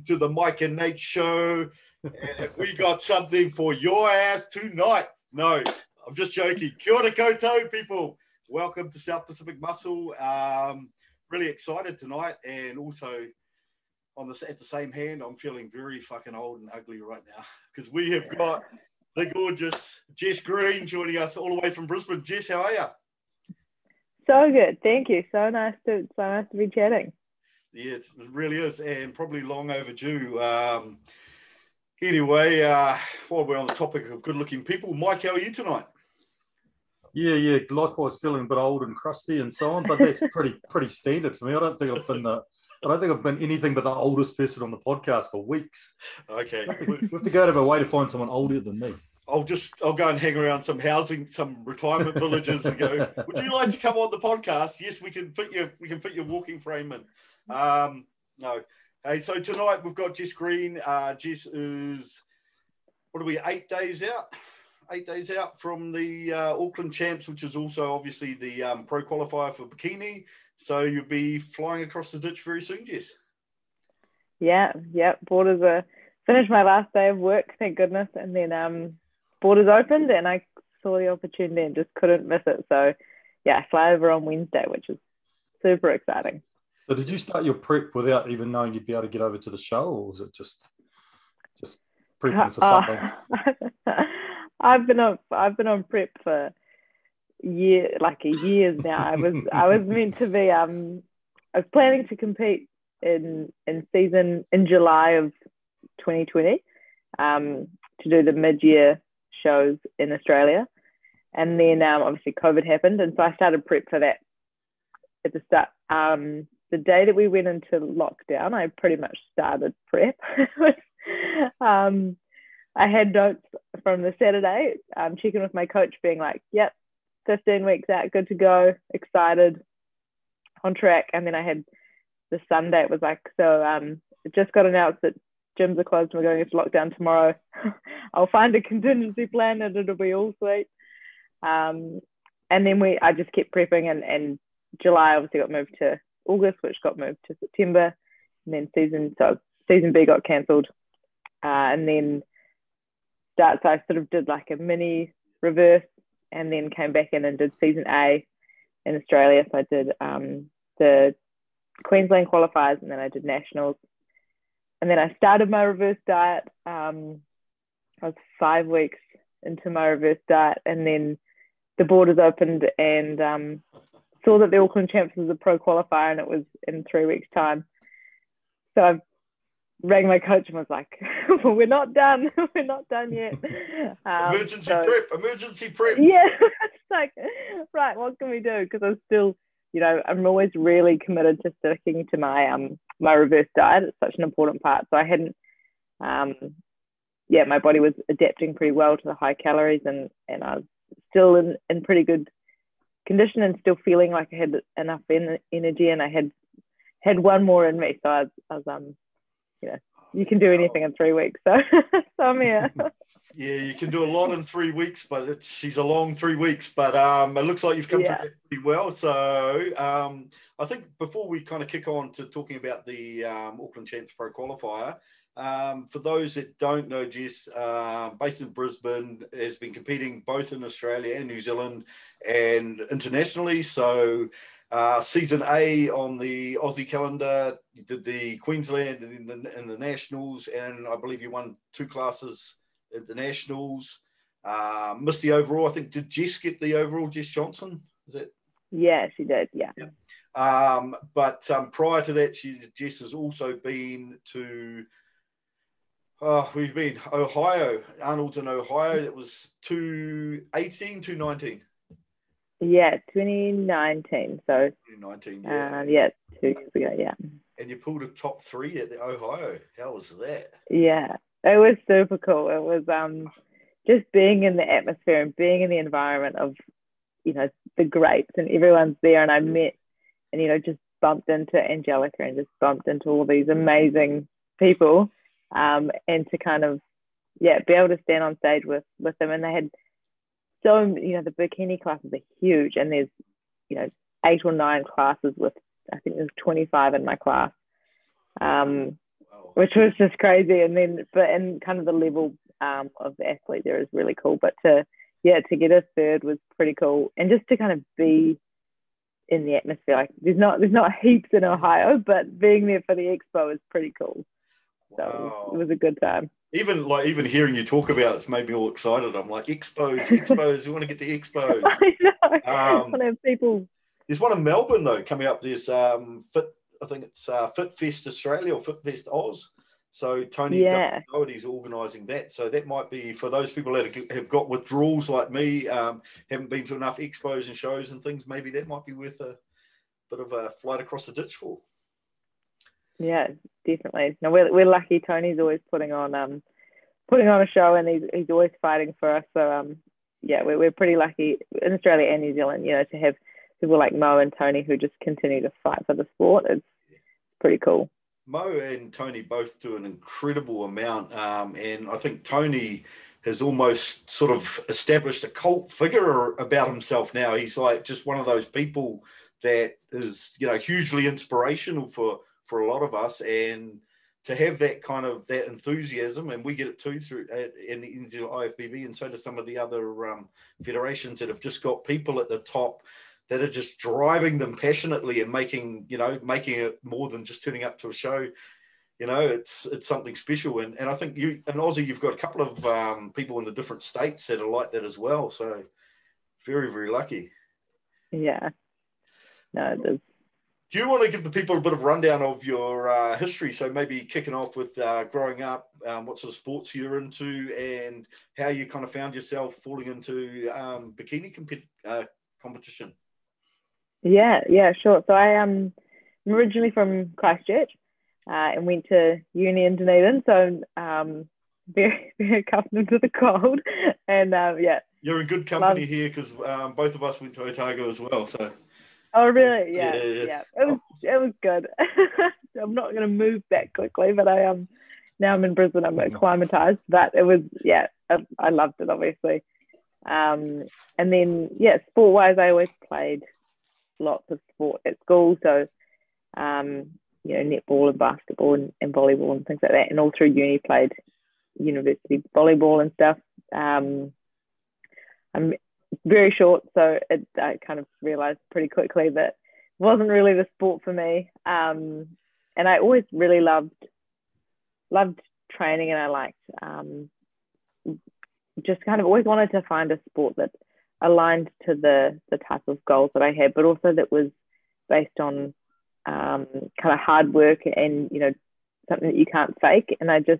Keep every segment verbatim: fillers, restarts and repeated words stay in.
to the Mike and Nate show. And if we got something for your ass tonight, no, I'm just joking. Kia ora koutou, people. Welcome to South Pacific Muscle. Um, really excited tonight, and also on the at the same hand, I'm feeling very fucking old and ugly right now because we have got the gorgeous Jess Green joining us all the way from Brisbane. Jess, how are you? So good, thank you. So nice to so nice to be chatting. Yeah, it really is, and probably long overdue. Um, anyway, uh, while we're on the topic of good-looking people, Mike, how are you tonight? Yeah, yeah, likewise feeling a bit old and crusty and so on, but that's pretty pretty standard for me. I don't think I've been the, I don't think I've been anything but the oldest person on the podcast for weeks. Okay, We have to, we have to go out of our way to find someone older than me. I'll just I'll go and hang around some housing, some retirement villages, and go, would you like to come on the podcast? Yes, we can fit your we can fit your walking frame in. Um, no, hey, so tonight we've got Jess Green. Uh, Jess is what are we eight days out? Eight days out from the uh, Auckland Champs, which is also obviously the um, pro qualifier for bikini. So you'll be flying across the ditch very soon, Jess. Yeah, yeah. Borders are finished my last day of work, thank goodness, and then um. borders opened and I saw the opportunity and just couldn't miss it. So yeah, I fly over on Wednesday, which is super exciting. So did you start your prep without even knowing you'd be able to get over to the show, or was it just just prepping for something? Uh, I've been on I've been on prep for year like a years now. I was I was meant to be um I was planning to compete in in season in July of twenty twenty um to do the mid-year shows in Australia, and then um, obviously COVID happened, and so I started prep for that at the start. Um, the day that we went into lockdown, I pretty much started prep. um, I had notes from the Saturday, um, checking with my coach, being like, "Yep, fifteen weeks out, good to go, excited, on track." And then I had the Sunday. It was like, so um, it just got announced that gyms are closed and we're going into lockdown tomorrow. I'll find a contingency plan and it'll be all sweet. Um, and then we, I just kept prepping, and, and July obviously got moved to August, which got moved to September. And then season, so season B got cancelled. Uh, and then start, so I sort of did like a mini reverse and then came back in and did season A in Australia. So I did um, the Queensland qualifiers, and then I did nationals. And then I started my reverse diet. Um, I was five weeks into my reverse diet, and then the borders opened, and um, saw that the Auckland Champs was a pro qualifier, and it was in three weeks' time. So I rang my coach and was like, well, we're not done. We're not done yet. Um, emergency so, prep, emergency prep. Yeah, it's like, right, what can we do? Because I was still, you know, I'm always really committed to sticking to my um my reverse diet. It's such an important part. So I hadn't, um, yeah, my body was adapting pretty well to the high calories, and and I was still in, in pretty good condition and still feeling like I had enough en- energy, and I had had one more in me. So I was, I was um, you know, you can do anything in three weeks. So, so I'm here. Yeah, you can do a lot in three weeks, but it's she's a long three weeks. But um, it looks like you've come Yeah. to that pretty well. So um, I think before we kind of kick on to talking about the um, Auckland Champs Pro Qualifier, um, for those that don't know, Jess, uh, based in Brisbane, has been competing both in Australia and New Zealand and internationally. So uh, season A on the Aussie calendar, you did the Queensland and the, and the Nationals, and I believe you won two classes at the Nationals. Uh, missed the overall. I think, did Jess get the overall, Jess Johnson? Is that? Yeah, she did, yeah. yeah. Um, but um, prior to that, she, Jess has also been to, oh, we've been Ohio, Arnold's in Ohio. It was two eighteen, two nineteen. Yeah, twenty nineteen. So, twenty nineteen, yeah. Uh, yeah, two years ago, yeah. And you pulled a top three at the Ohio. How was that? Yeah, it was super cool. It was um just being in the atmosphere and being in the environment of, you know, the greats, and everyone's there. And I met and, you know, just bumped into Angelica and just bumped into all these amazing people. Um, and to kind of, yeah, be able to stand on stage with, with them. And they had so, you know, the bikini classes are huge, and there's, you know, eight or nine classes with, I think there's twenty-five in my class. Um, wow. which was just crazy. And then, but and kind of the level um, of the athlete there is really cool. But to yeah, to get a third was pretty cool, and just to kind of be in the atmosphere. Like there's not there's not heaps in Ohio, but being there for the expo is pretty cool. So wow. it, was, it was a good time. Even like even hearing you talk about it's made me all excited. I'm like, expos, expos. We want to get to expos. I know. Um, I know people. There's one in Melbourne though coming up. There's um, Fit. I think it's uh, Fit Fest Australia or Fit Fest Oz. So Tony yeah. Doherty's organising that. So that might be for those people that have got withdrawals like me, um, haven't been to enough expos and shows and things. Maybe that might be worth a bit of a flight across the ditch for. Yeah, definitely. No, we're we're lucky. Tony's always putting on um putting on a show, and he's he's always fighting for us. So um yeah, we're we're pretty lucky in Australia and New Zealand, you know, to have people like Mo and Tony who just continue to fight for the sport. It's pretty cool. Mo and Tony both do an incredible amount, um, and I think Tony has almost sort of established a cult figure about himself now. He's like just one of those people that is, you know, hugely inspirational for for a lot of us, and to have that kind of that enthusiasm, and we get it too through uh, in the N Z I F B B, and so do some of the other um, federations that have just got people at the top that are just driving them passionately and making, you know, making it more than just turning up to a show. You know, it's it's something special, and and I think you in Aussie you've got a couple of um, people in the different states that are like that as well. So very very lucky. Yeah. No, it is. Do you want to give the people a bit of rundown of your uh, history? So maybe kicking off with uh, growing up, um, what sort of sports you're into, and how you kind of found yourself falling into um, bikini comp- uh, competition. Yeah, yeah, sure. So I am um, originally from Christchurch uh, and went to uni in Dunedin. So um, very, very accustomed to the cold. And um, yeah. You're in good company Love- here because um, both of us went to Otago as well. So. Oh really? Yeah, yeah, yeah. yeah. It was it was good. I'm not going to move back quickly, but I am um, now I'm in Brisbane. I'm acclimatized, but it was yeah. I, I loved it obviously. Um, and then yeah, sport wise, I always played lots of sport at school. So um, you know, netball and basketball and, and volleyball and things like that. And all through uni, played university volleyball and stuff. Um, I'm very short, so it, I kind of realized pretty quickly that it wasn't really the sport for me. Um, and I always really loved loved training, and I liked um, just kind of always wanted to find a sport that aligned to the the type of goals that I had, but also that was based on um, kind of hard work and, you know, something that you can't fake. And I just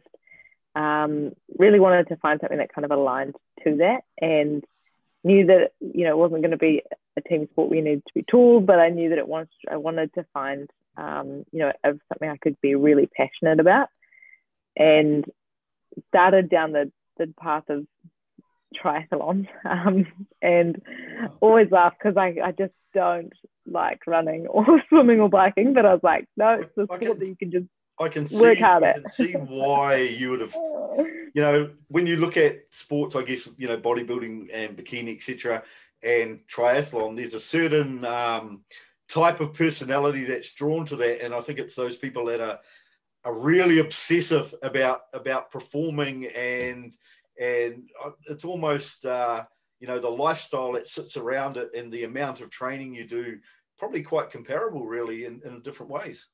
um, really wanted to find something that kind of aligned to that, and knew that, you know, it wasn't going to be a team sport where you needed to be tall, but I knew that it was, I wanted to find, um, you know, of something I could be really passionate about, and started down the, the path of triathlon, um, and always laugh because I, I just don't like running or swimming or biking, but I was like, no, it's the sport can, that you can just I can see, work hard I at. can see why you would have, you know, when you look at sports, I guess, you know, bodybuilding and bikini, et cetera, and triathlon, there's a certain um, type of personality that's drawn to that. And I think it's those people that are, are really obsessive about, about performing, and, and it's almost, uh, you know, the lifestyle that sits around it and the amount of training you do, probably quite comparable really in, in different ways.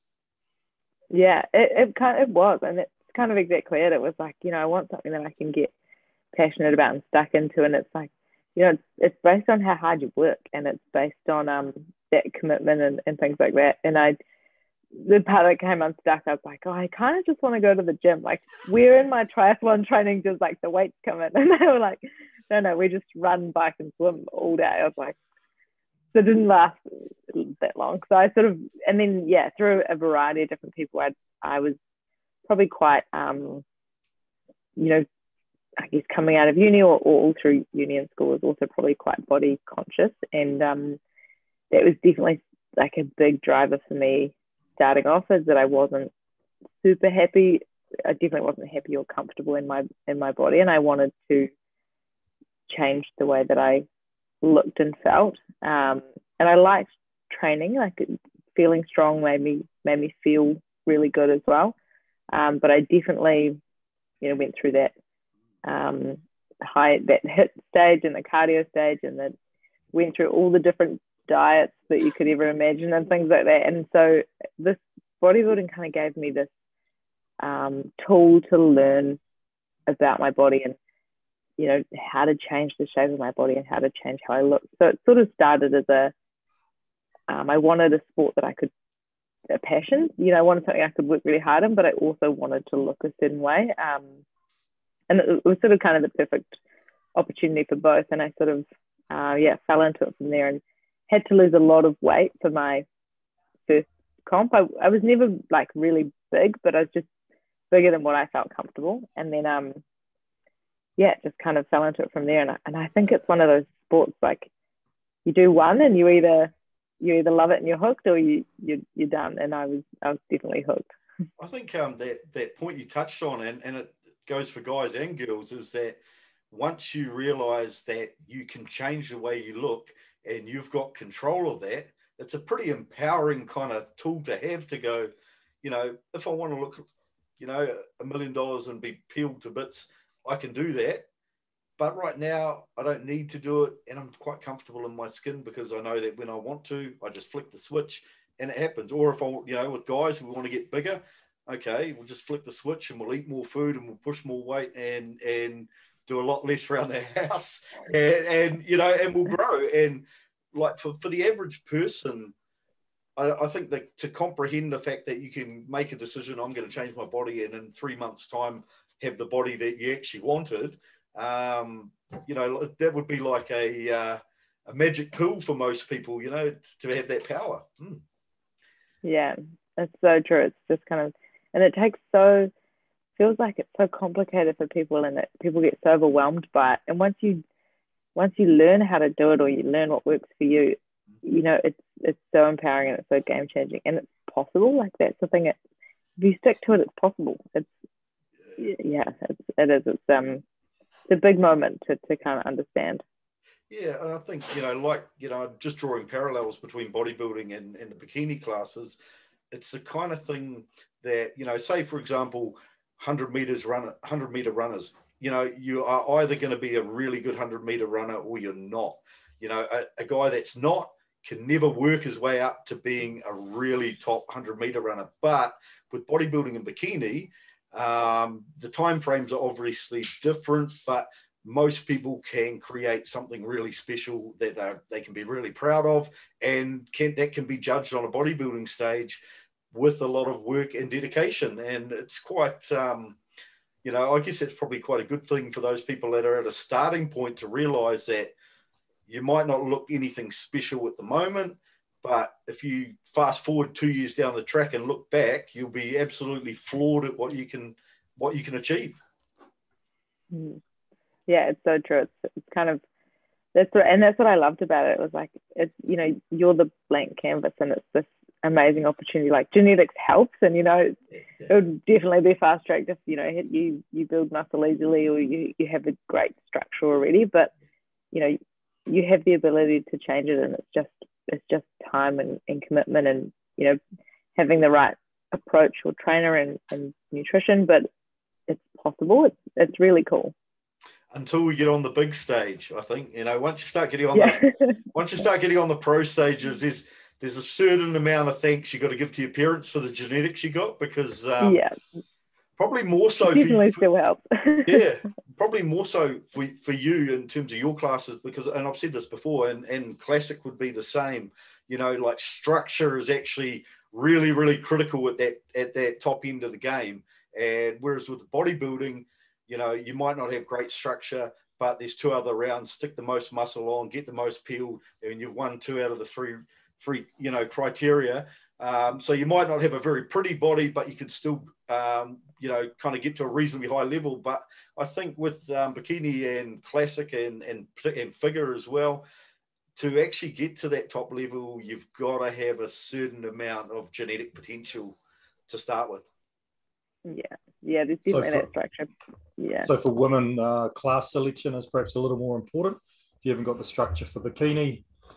Yeah, it, it kind of it was, and it's kind of exactly it. It was like, you know, I want something that I can get passionate about and stuck into, and it's like, you know, it's, it's based on how hard you work, and it's based on um that commitment and, and things like that. And I, the part that came unstuck, I was like, oh, I kind of just want to go to the gym. Like, we're in my triathlon training, just like the weights come in, and they were like, no, no, we just run, bike, and swim all day. I was like, so it didn't last that long. So I sort of, and then, yeah, through a variety of different people, I, I was probably quite, um, you know, I guess coming out of uni or, or all through uni and school was also probably quite body conscious. And um, that was definitely like a big driver for me starting off, is that I wasn't super happy. I definitely wasn't happy or comfortable in my, in my body. And I wanted to change the way that I looked and felt, um, and I liked training. Like, feeling strong made me made me feel really good as well. Um, but I definitely, you know, went through that um, high, that hit stage and the cardio stage, and then went through all the different diets that you could ever imagine and things like that. And so this bodybuilding kind of gave me this um, tool to learn about my body and, you know, how to change the shape of my body and how to change how I look. So it sort of started as a, um, I wanted a sport that I could, a passion, you know, I wanted something I could work really hard in, but I also wanted to look a certain way. Um, and it, it was sort of kind of the perfect opportunity for both. And I sort of, uh, yeah, fell into it from there and had to lose a lot of weight for my first comp. I, I was never like really big, but I was just bigger than what I felt comfortable. And then, um, yeah, just kind of fell into it from there. And I, and I think it's one of those sports, like you do one and you either, you either love it and you're hooked, or you, you, you're done. And I was, I was definitely hooked. I think um, that, that point you touched on, and, and it goes for guys and girls, is that once you realize that you can change the way you look and you've got control of that, it's a pretty empowering kind of tool to have, to go, you know, if I want to look, you know, a million dollars and be peeled to bits, I can do that. But right now, I don't need to do it, and I'm quite comfortable in my skin because I know that when I want to, I just flick the switch and it happens. Or if I, you know, with guys who want to get bigger, okay, we'll just flick the switch and we'll eat more food and we'll push more weight and and do a lot less around the house, and, and you know, and we'll grow. And like for, for the average person, I, I think that to comprehend the fact that you can make a decision, I'm going to change my body, and in three months' time have the body that you actually wanted, um, you know, that would be like a uh, a magic pill for most people, you know, to have that power. Mm. Yeah, it's so true. It's just kind of, and it takes so, feels like it's so complicated for people, and that people get so overwhelmed by it. And once you, once you learn how to do it, or you learn what works for you, you know, it's it's so empowering and it's so game changing, and it's possible. Like that's the thing. It, if you stick to it, it's possible. It's yeah, it's, it is. It's um, it's a big moment to to kind of understand. Yeah, and I think, you know, like, you know, just drawing parallels between bodybuilding and, and the bikini classes, it's the kind of thing that, you know, say, for example, one hundred meters run, one hundred meter runners, you know, you are either going to be a really good one hundred meter runner or you're not. You know, a, a guy that's not can never work his way up to being a really top one hundred meter runner. But with bodybuilding and bikini, um, the time frames are obviously different, but most people can create something really special that they they can be really proud of, and can that can be judged on a bodybuilding stage with a lot of work and dedication. And it's quite, um, you know, I guess it's probably quite a good thing for those people that are at a starting point to realize that you might not look anything special at the moment, but if you fast forward two years down the track and look back, you'll be absolutely floored at what you can what you can achieve. Mm. Yeah, it's so true. It's, it's kind of, that's what, and that's what I loved about it. It was like, it's, you know, you're the blank canvas, and it's this amazing opportunity. Like genetics helps, and, you know, Yeah. it would definitely be fast tracked if, you know, you, you build muscle easily, or you, you have a great structure already, but, you know, you have the ability to change it, and it's just, it's just time and, and commitment, and, you know, having the right approach or trainer and, and nutrition, but it's possible. It's, it's really cool. Until we get on the big stage, I think, you know, once you start getting on Yeah. the once you start getting on the pro stages, there's there's a certain amount of thanks you got to give to your parents for the genetics you got, because um, Yeah, probably more so definitely for you, still helps. yeah, probably more so for, for you in terms of your classes, because, and I've said this before, and, and classic would be the same, you know, like structure is actually really, really critical at that at that top end of the game. And whereas with bodybuilding, you know, you might not have great structure, but there's two other rounds, stick the most muscle on, get the most peeled, and you've won two out of the three, three, you know, criteria. Um, so you might not have a very pretty body, but you could still, um, you know, kind of get to a reasonably high level. But I think with um, bikini and classic and, and, and figure as well, to actually get to that top level, you've got to have a certain amount of genetic potential to start with. Yeah, yeah, there's So definitely for- that structure. Yeah. So for women, uh, class selection is perhaps a little more important. If you haven't got the structure for bikini,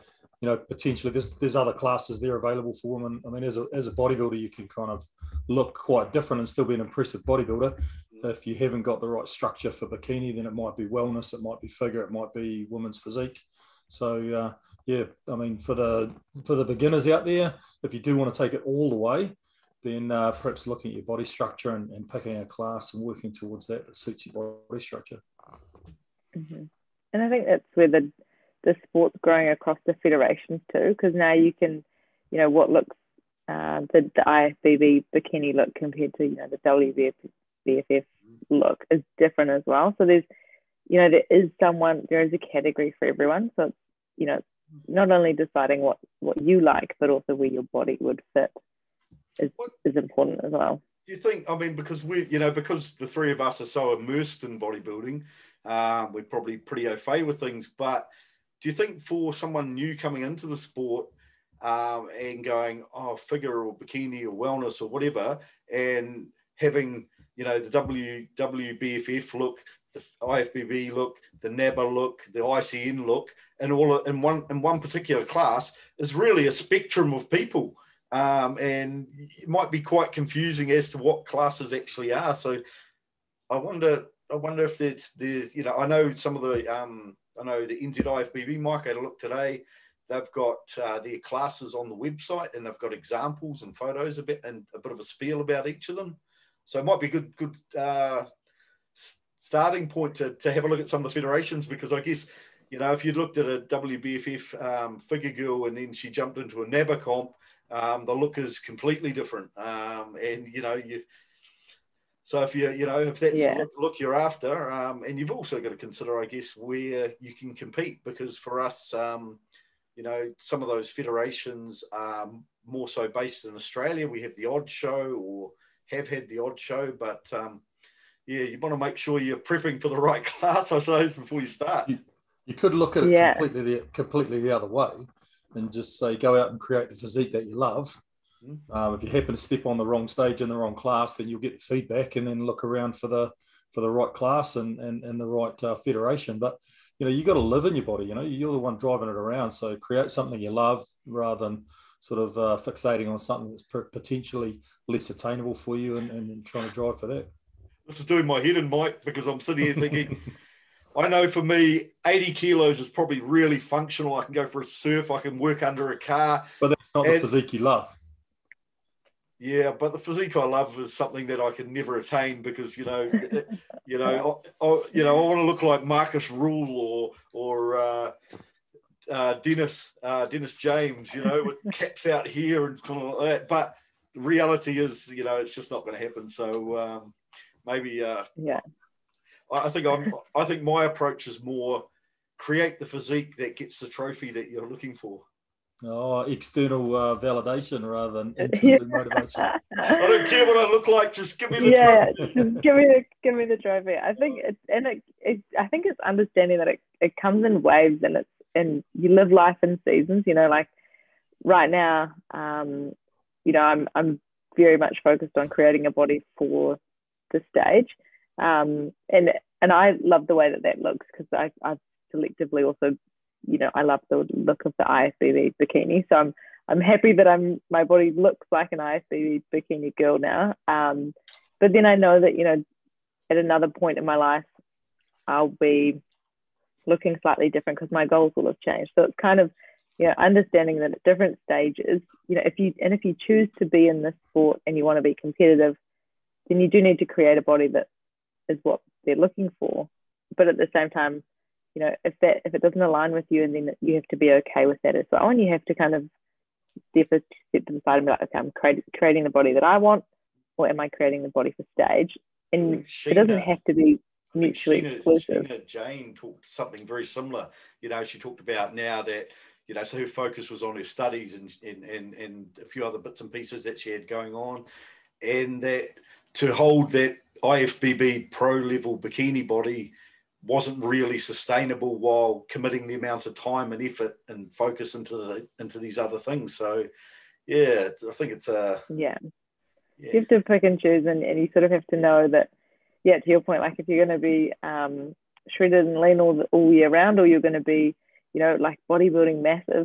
you know, potentially there's there's other classes there available for women. I mean, as a as a bodybuilder, you can kind of look quite different and still be an impressive bodybuilder. If you haven't got the right structure for bikini, then it might be wellness, it might be figure, it might be women's physique. So uh, yeah, I mean, for the for the beginners out there, if you do want to take it all the way, then uh, perhaps looking at your body structure and, and picking a class and working towards that that suits your body structure. Mm-hmm. And I think that's where the the sport's growing across the federations too, because now you can, you know, what looks uh, the, the I F B B bikini look compared to, you know, the W B F F look is different as well. So there's, you know, there is someone, there is a category for everyone. So it's, you know, not only deciding what what you like, but also where your body would fit is is important as well. Do you think, I mean, because we, you know, because the three of us are so immersed in bodybuilding, um, we're probably pretty au fait with things, but do you think for someone new coming into the sport um, and going, oh, figure or bikini or wellness or whatever, and having, you know, the W W B F F look, the I F B B look, the NABBA look, the I C N look, and all in one in one particular class is really a spectrum of people, um, and it might be quite confusing as to what classes actually are. So I wonder, I wonder if there's, there's, you know, I know some of the, um, I know the N Z I F B B, Mike, I had a look today. They've got uh, their classes on the website, and they've got examples and photos a bit and a bit of a spiel about each of them. So it might be a good, good uh, starting point to, to have a look at some of the federations, because I guess, you know, if you looked at a W B F F um, figure girl and then she jumped into a NABBA comp, um, the look is completely different. Um, and, you know, you, so if you, you know, if that's yeah. the look, look you're after, um, and you've also got to consider, I guess, where you can compete, because for us, um, you know, some of those federations are more so based in Australia. We have the odd show or have had the odd show, but um, yeah, you want to make sure you're prepping for the right class, I suppose, before you start. You, you could look at it yeah. completely, the, completely the other way and just say, go out and create the physique that you love. Mm-hmm. Um, if you happen to step on the wrong stage in the wrong class, then you'll get the feedback and then look around for the for the right class and, and, and the right uh, federation. But, you know, you got to live in your body, you know, you're the one driving it around. So create something you love rather than sort of uh, fixating on something that's potentially less attainable for you and, and trying to drive for that. This is doing my head in, Mike, because I'm sitting here thinking, I know for me, eighty kilos is probably really functional. I can go for a surf, I can work under a car. But that's not and, the physique you love. Yeah, but the physique I love is something that I can never attain because, you know, you know, I, I, you know, I want to look like Marcus Rule or, or, uh, Uh, Dennis, uh, Dennis James, you know, with caps out here and kind of like that. But the reality is, you know, it's just not going to happen. So um, maybe, uh, yeah, I, I think I'm. I think my approach is more create the physique that gets the trophy that you're looking for. Oh, external uh, validation rather than intrinsic motivation. I don't care what I look like. Just give me the yeah, trophy. just give me the give me the trophy. I think it's and it, it I think it's understanding that it, it comes in waves and it's. And you live life in seasons, you know, like right now, um, you know, I'm I'm very much focused on creating a body for the stage. Um, and and I love the way that that looks because I, I've selectively also, you know, I love the look of the I F B B bikini. So I'm I'm happy that I'm my body looks like an I F B B bikini girl now. Um, but then I know that, you know, at another point in my life, I'll be looking slightly different because my goals will have changed. So it's kind of, you know, understanding that at different stages, you know, if you and if you choose to be in this sport and you want to be competitive, then you do need to create a body that is what they're looking for. But at the same time, you know, if that if it doesn't align with you, and then you have to be okay with that as well. And you have to kind of step, step to the side and be like, okay, I'm create, creating the body that I want, or am I creating the body for stage? And Sheena, it doesn't have to be mutually Sheena, exclusive. Sheena Jane talked something very similar. You know, she talked about now that, you know, so her focus was on her studies and and and, and a few other bits and pieces that she had going on, and that to hold that I F B B pro level bikini body wasn't really sustainable while committing the amount of time and effort and focus into the into these other things. So yeah, I think it's a yeah. yeah. You have to pick and choose, and, and you sort of have to know that, yeah, to your point, like if you're going to be um, shredded and lean all, the, all year round, or you're going to be, you know, like bodybuilding massive,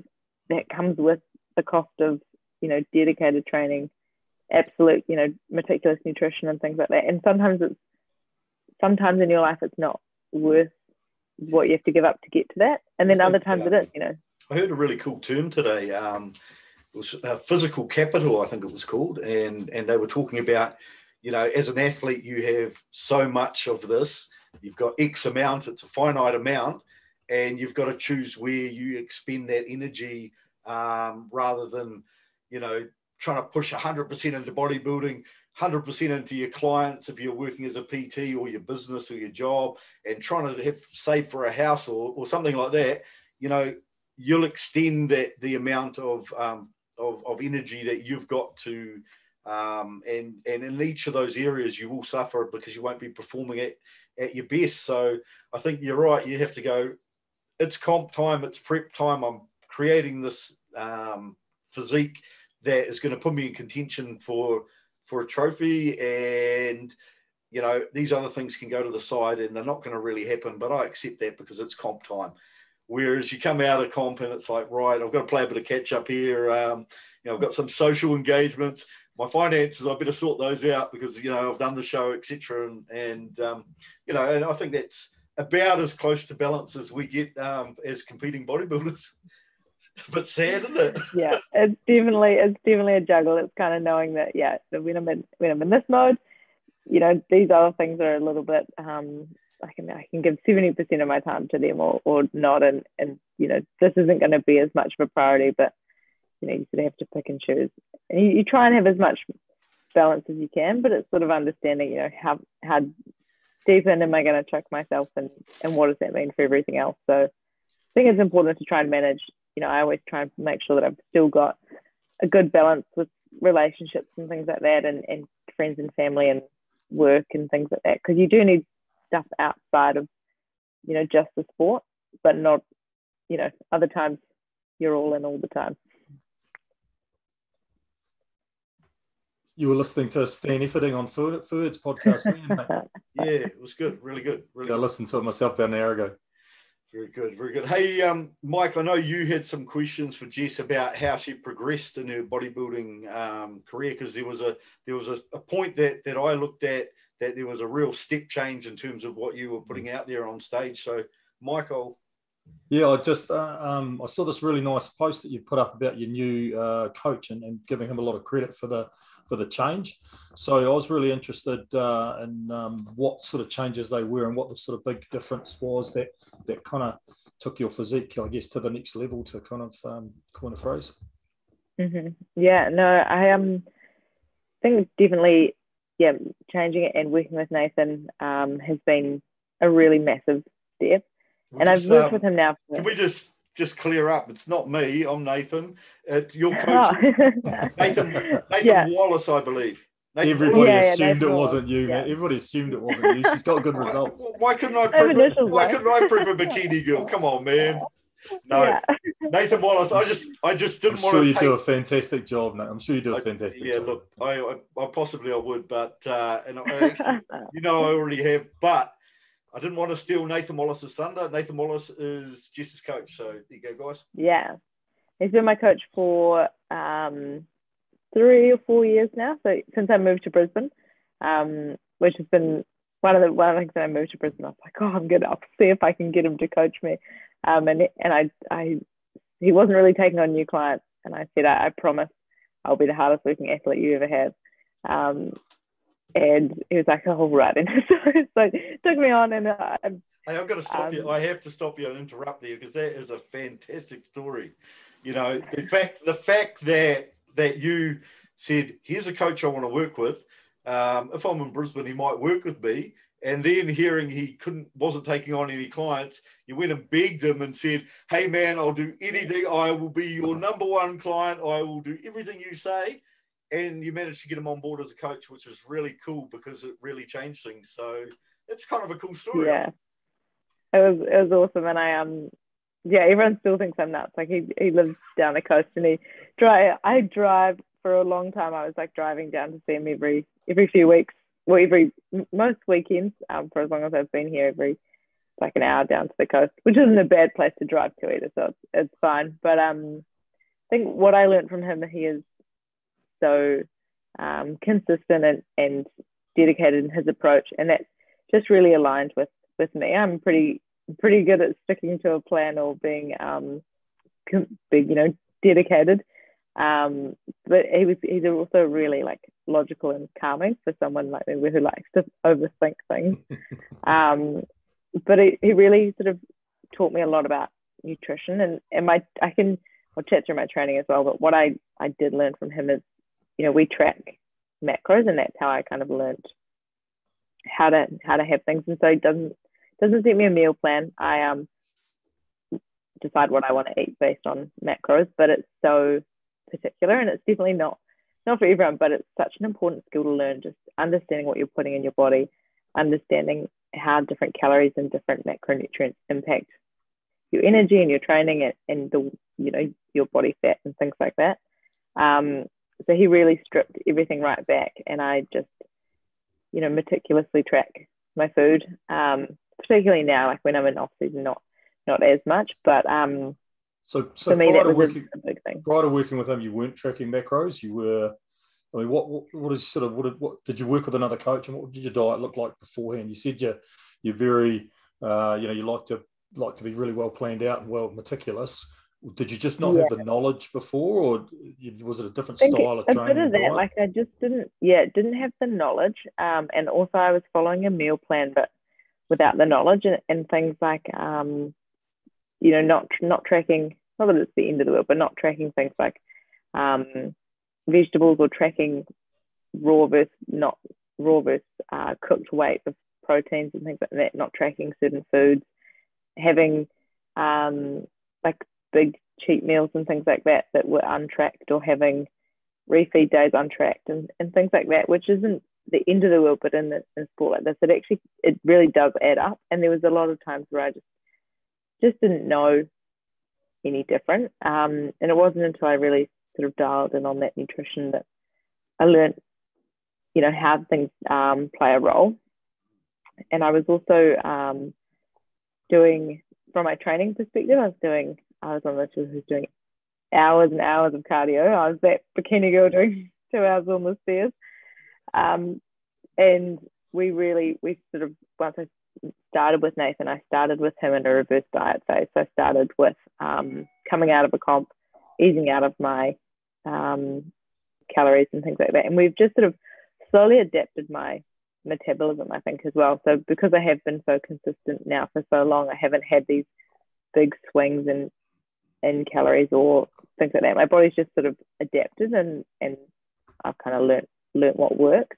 that comes with the cost of, you know, dedicated training, absolute, you know, meticulous nutrition and things like that. And sometimes it's sometimes in your life it's not worth what you have to give up to get to that, and then I other think, times um, it is, you know. I heard a really cool term today. Um, it was uh, physical capital, I think it was called, and and they were talking about, you know, as an athlete, you have so much of this. You've got X amount; it's a finite amount, and you've got to choose where you expend that energy, um, rather than, you know, trying to push one hundred percent into bodybuilding, one hundred percent into your clients if you're working as a P T or your business or your job, and trying to have save for a house or, or something like that. You know, you'll extend that the amount of um, of, of energy that you've got to, um, and and in each of those areas you will suffer because you won't be performing at, at your best. So I think you're right. You have to go, it's comp time, it's prep time. I'm creating this um, physique that is going to put me in contention for for a trophy, and you know, these other things can go to the side and they're not going to really happen, but I accept that because it's comp time. Whereas you come out of comp and it's like, right, I've got to play a bit of catch up here. Um, you know, I've got some social engagements, my finances, I better sort those out because, you know, I've done the show, et cetera. And, and um, you know, and I think that's about as close to balance as we get um, as competing bodybuilders. But sad, isn't it? Yeah, it's definitely it's definitely a juggle. It's kind of knowing that, yeah, when I'm in when I'm in this mode, you know, these other things are a little bit. Um, I can I can give seventy percent of my time to them or or not, and and you know, this isn't going to be as much of a priority. But you know, you sort of have to pick and choose. And you, you try and have as much balance as you can, but it's sort of understanding, you know, how how deep in am I going to chuck myself, and and what does that mean for everything else. So I think it's important to try and manage. You know, I always try and make sure that I've still got a good balance with relationships and things like that, and, and friends and family and work and things like that, because you do need stuff outside of, you know, just the sport, but not, you know, other times you're all in all the time. You were listening to Stan Efferding on Ferd's podcast, weren't you, mate? Yeah, it was good, really good. Really yeah, I good. listened to it myself about an hour ago. Very good, very good. Hey, um, Mike, I know you had some questions for Jess about how she progressed in her bodybuilding um, career, because there was a there was a, a point that that I looked at that there was a real step change in terms of what you were putting out there on stage. So, Michael. Yeah, I just uh, um, I saw this really nice post that you put up about your new uh, coach and, and giving him a lot of credit for the for the change. So I was really interested uh, in um, what sort of changes they were and what the sort of big difference was that that kind of took your physique, I guess, to the next level, to kind of um, coin a phrase. Mm-hmm. Yeah, no, I um, think definitely, yeah, changing it and working with Nathan um, has been a really massive step. We'll and just, I've worked um, with him now. For... Can we just just clear up? It's not me. I'm Nathan. It's your coach, oh. Nathan Nathan yeah. Wallace, I believe. Nathan Everybody Wallace. Yeah, yeah, assumed Nathan it wasn't you, yeah. man. Everybody assumed it wasn't you. She's got good results. Why, why couldn't I I have prove it? initials, Why though. couldn't I prove a bikini girl? Come on, man. No, Yeah. Nathan Wallace. I just, I just I'm didn't sure want to you take. do a fantastic job, mate. I'm sure you do a I, fantastic yeah, job. look, I, I, I possibly I would, but uh, and I, you know, I already have, but I didn't want to steal Nathan Wallace's thunder. Nathan Wallace is Jess's coach, so there you go, guys. Yeah, he's been my coach for um, three or four years now. So since I moved to Brisbane, um, which has been one of the one of the things that I moved to Brisbane, I was like, oh, I'm good. I'll see if I can get him to coach me. Um, and and I I he wasn't really taking on new clients, and I said, I, I promise I'll be the hardest working athlete you ever have. Um, and he was like, oh, right. And so, so took me on, and I, Hey, I've got to stop um, you. I have to stop you and interrupt you because that is a fantastic story. You know, the fact the fact that that you said, here's a coach I want to work with. Um, if I'm in Brisbane, he might work with me. And then hearing he couldn't, wasn't taking on any clients, you went and begged him and said, hey, man, I'll do anything. I will be your number one client. I will do everything you say. And you managed to get him on board as a coach, which was really cool because it really changed things. So it's kind of a cool story. Yeah, it was it was awesome, and I um yeah, everyone still thinks I'm nuts. Like he he lives down the coast, and he drive. I drive for a long time. I was like driving down to see him every every few weeks, well, every most weekends um, for as long as I've been here. Every like an hour down to the coast, which isn't a bad place to drive to either, so it's it's fine. But um think what I learned from him, he is so um, consistent and, and dedicated in his approach, and that just really aligned with with me. I'm pretty pretty good at sticking to a plan or being um, big, you know, dedicated. Um, but he was he's also really like logical and calming for someone like me who likes to overthink things. um, but he, he really sort of taught me a lot about nutrition, and, and my I can I'll chat through my training as well, but what I, I did learn from him is, you know, we track macros, and that's how I kind of learned how to how to have things. And so he doesn't doesn't set me a meal plan. I um decide what I want to eat based on macros, but it's so particular, and it's definitely not not for everyone, but it's such an important skill to learn, just understanding what you're putting in your body, understanding how different calories and different macronutrients impact your energy and your training and, and the, you know, your body fat and things like that. Um, so he really stripped everything right back, and I just, you know, meticulously track my food, um, particularly now, like when I'm in off season, not not as much, but um, so so for me that prior to was working a, a big thing. prior to working with him, you weren't tracking macros. You were, I mean, what what, what is sort of what, did, what did you work with another coach, and what did your diet look like beforehand? You said you you're very, uh, you know, you like to like to be really well planned out and well meticulous. Did you just not Yeah. have the knowledge before, or was it a different I think style of a training? bit of that, diet? like I just didn't, yeah, didn't have the knowledge, um, and also I was following a meal plan, but without the knowledge, and, and things like, um, you know, not not tracking, not that it's the end of the world, but not tracking things like um, vegetables, or tracking raw versus not raw versus uh, cooked weight of proteins and things like that, not tracking certain foods, having um, like big cheat meals and things like that that were untracked, or having refeed days untracked and, and things like that, which isn't the end of the world, but in, the, in sport like this, it actually, it really does add up. And there was a lot of times where I just, just didn't know any different. Um, and it wasn't until I really sort of dialed in on that nutrition that I learned, you know, how things um, play a role. And I was also um, doing, from my training perspective, I was doing, I was on the who was doing hours and hours of cardio. I was that bikini girl doing two hours on the stairs. Um, and we really, we sort of, once I started with Nathan, I started with him in a reverse diet phase. So I started with um, coming out of a comp, easing out of my um, calories and things like that. And we've just sort of slowly adapted my metabolism, I think, as well. So because I have been so consistent now for so long, I haven't had these big swings in in calories or things like that. My body's just sort of adapted, and and I've kind of learnt learnt what works.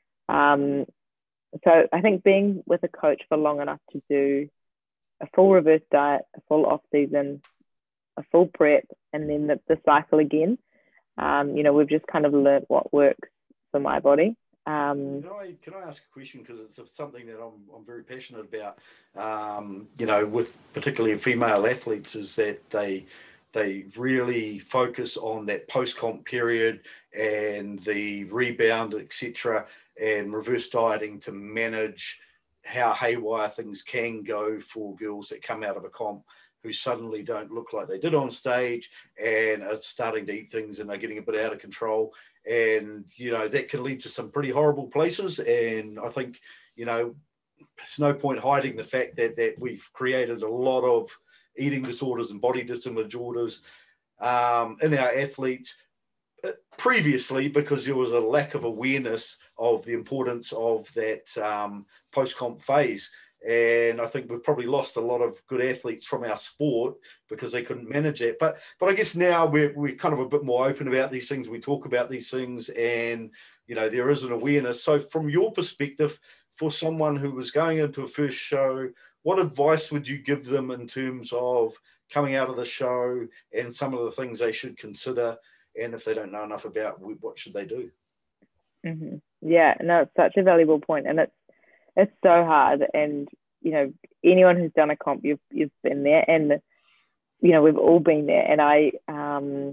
Um, so I think being with a coach for long enough to do a full reverse diet, a full off season, a full prep, and then the, the cycle again. Um, you know, we've just kind of learnt what works for my body. Um, can I can I ask a question, because it's something that I'm I'm very passionate about. Um, you know, with particularly female athletes, is that they they really focus on that post comp period and the rebound, et cetera, and reverse dieting to manage how haywire things can go for girls that come out of a comp who suddenly don't look like they did on stage and are starting to eat things and they're getting a bit out of control. And, you know, that can lead to some pretty horrible places. And I think, you know, there's no point hiding the fact that that we've created a lot of eating disorders and body disorders um, in our athletes previously, because there was a lack of awareness of the importance of that um, post-comp phase. And I think we've probably lost a lot of good athletes from our sport because they couldn't manage it. But but I guess now we're, we're kind of a bit more open about these things. We talk about these things, and, you know, there is an awareness. So from your perspective, for someone who was going into a first show, what advice would you give them in terms of coming out of the show and some of the things they should consider? And if they don't know enough about, what should they do? Mm-hmm. Yeah, no, it's such a valuable point, and it's it's so hard. And, you know, anyone who's done a comp, you've you've been there, and, you know, we've all been there. And I um,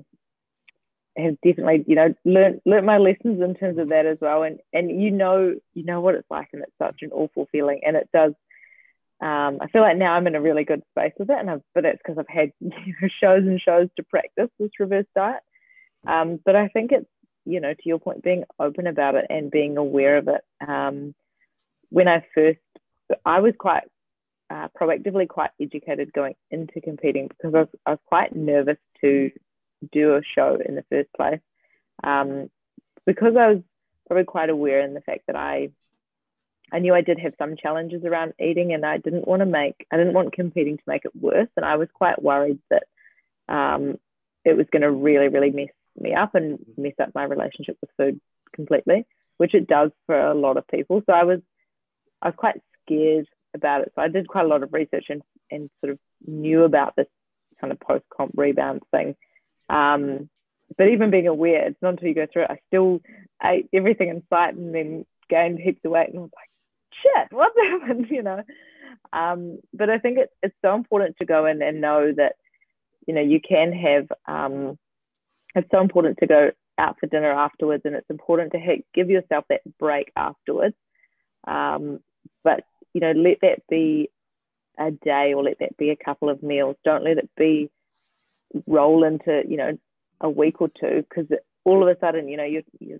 have definitely, you know, learned learned my lessons in terms of that as well. And and you know you know what it's like, and it's such an awful feeling, and it does um, I feel like now I'm in a really good space with it, and I've, but it's because I've had you know, shows and shows to practice this reverse diet. Um, but I think it's, you know, to your point, being open about it and being aware of it. Um, when I first, I was quite uh, proactively quite educated going into competing because I was, I was quite nervous to do a show in the first place. Um, because I was probably quite aware in the fact that I, I knew I did have some challenges around eating, and I didn't want to make, I didn't want competing to make it worse. And I was quite worried that um, it was going to really, really mess me up and mess up my relationship with food completely, which it does for a lot of people. So I was, I was quite scared about it. So I did quite a lot of research and, and sort of knew about this kind of post-comp rebound thing. Um, but even being aware, it's not until you go through it, I still ate everything in sight and then gained heaps of weight, and I was like, shit, what's happened, you know? Um, but I think it's, it's so important to go in and know that, you know, you can have, um, it's so important to go out for dinner afterwards, and it's important to hit, give yourself that break afterwards. Um, but, you know, let that be a day, or let that be a couple of meals. Don't let it be roll into, you know, a week or two, because all of a sudden, you know, your, your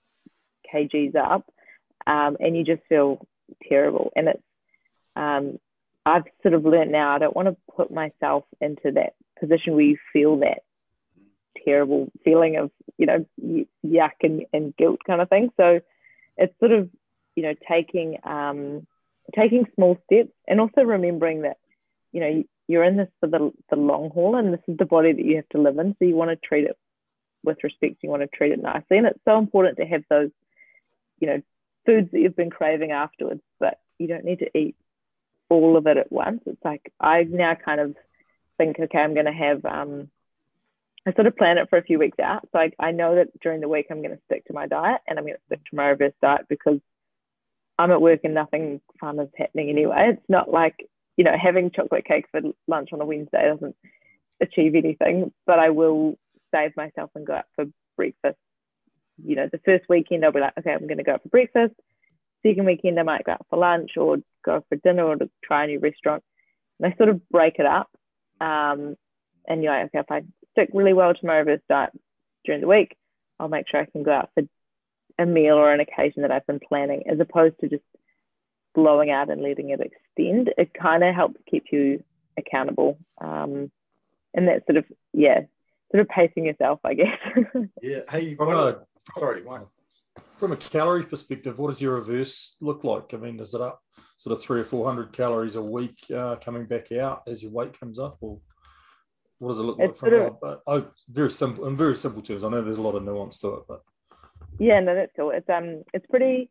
kgs up, um, and you just feel terrible. And it's, um, I've sort of learned now, I don't want to put myself into that position where you feel that terrible feeling of, you know, yuck and, and guilt kind of thing. So it's sort of, you know, taking, um, taking small steps, and also remembering that, you know, you're in this for the, the long haul, and this is the body that you have to live in. So you want to treat it with respect, you want to treat it nicely. And it's so important to have those, you know, foods that you've been craving afterwards, but you don't need to eat all of it at once. It's like, I now kind of think, okay, I'm going to have, um, I sort of plan it for a few weeks out. So I, I know that during the week I'm going to stick to my diet, and I'm going to stick to my reverse diet, because I'm at work and nothing fun is happening anyway. It's not like, you know, having chocolate cake for lunch on a Wednesday doesn't achieve anything, but I will save myself and go out for breakfast. You know, the first weekend I'll be like, okay, I'm going to go out for breakfast. Second weekend I might go out for lunch, or go for dinner, or to try a new restaurant. And I sort of break it up. Um, and you're like, okay, if I stick really well to my reverse diet during the week, I'll make sure I can go out for a meal or an occasion that I've been planning, as opposed to just blowing out and letting it extend. It kind of helps keep you accountable. Um, and that's sort of, yeah, sort of pacing yourself, I guess. Yeah. Hey, From what a, are- sorry, Mike. From a calorie perspective, what does your reverse look like? I mean, is it up sort of three or four hundred calories a week uh, coming back out as your weight comes up, or what does it look like It's from sort of, a, a, a very simple, in very simple terms? I know there's a lot of nuance to it, but yeah, no, that's cool. It's um, it's pretty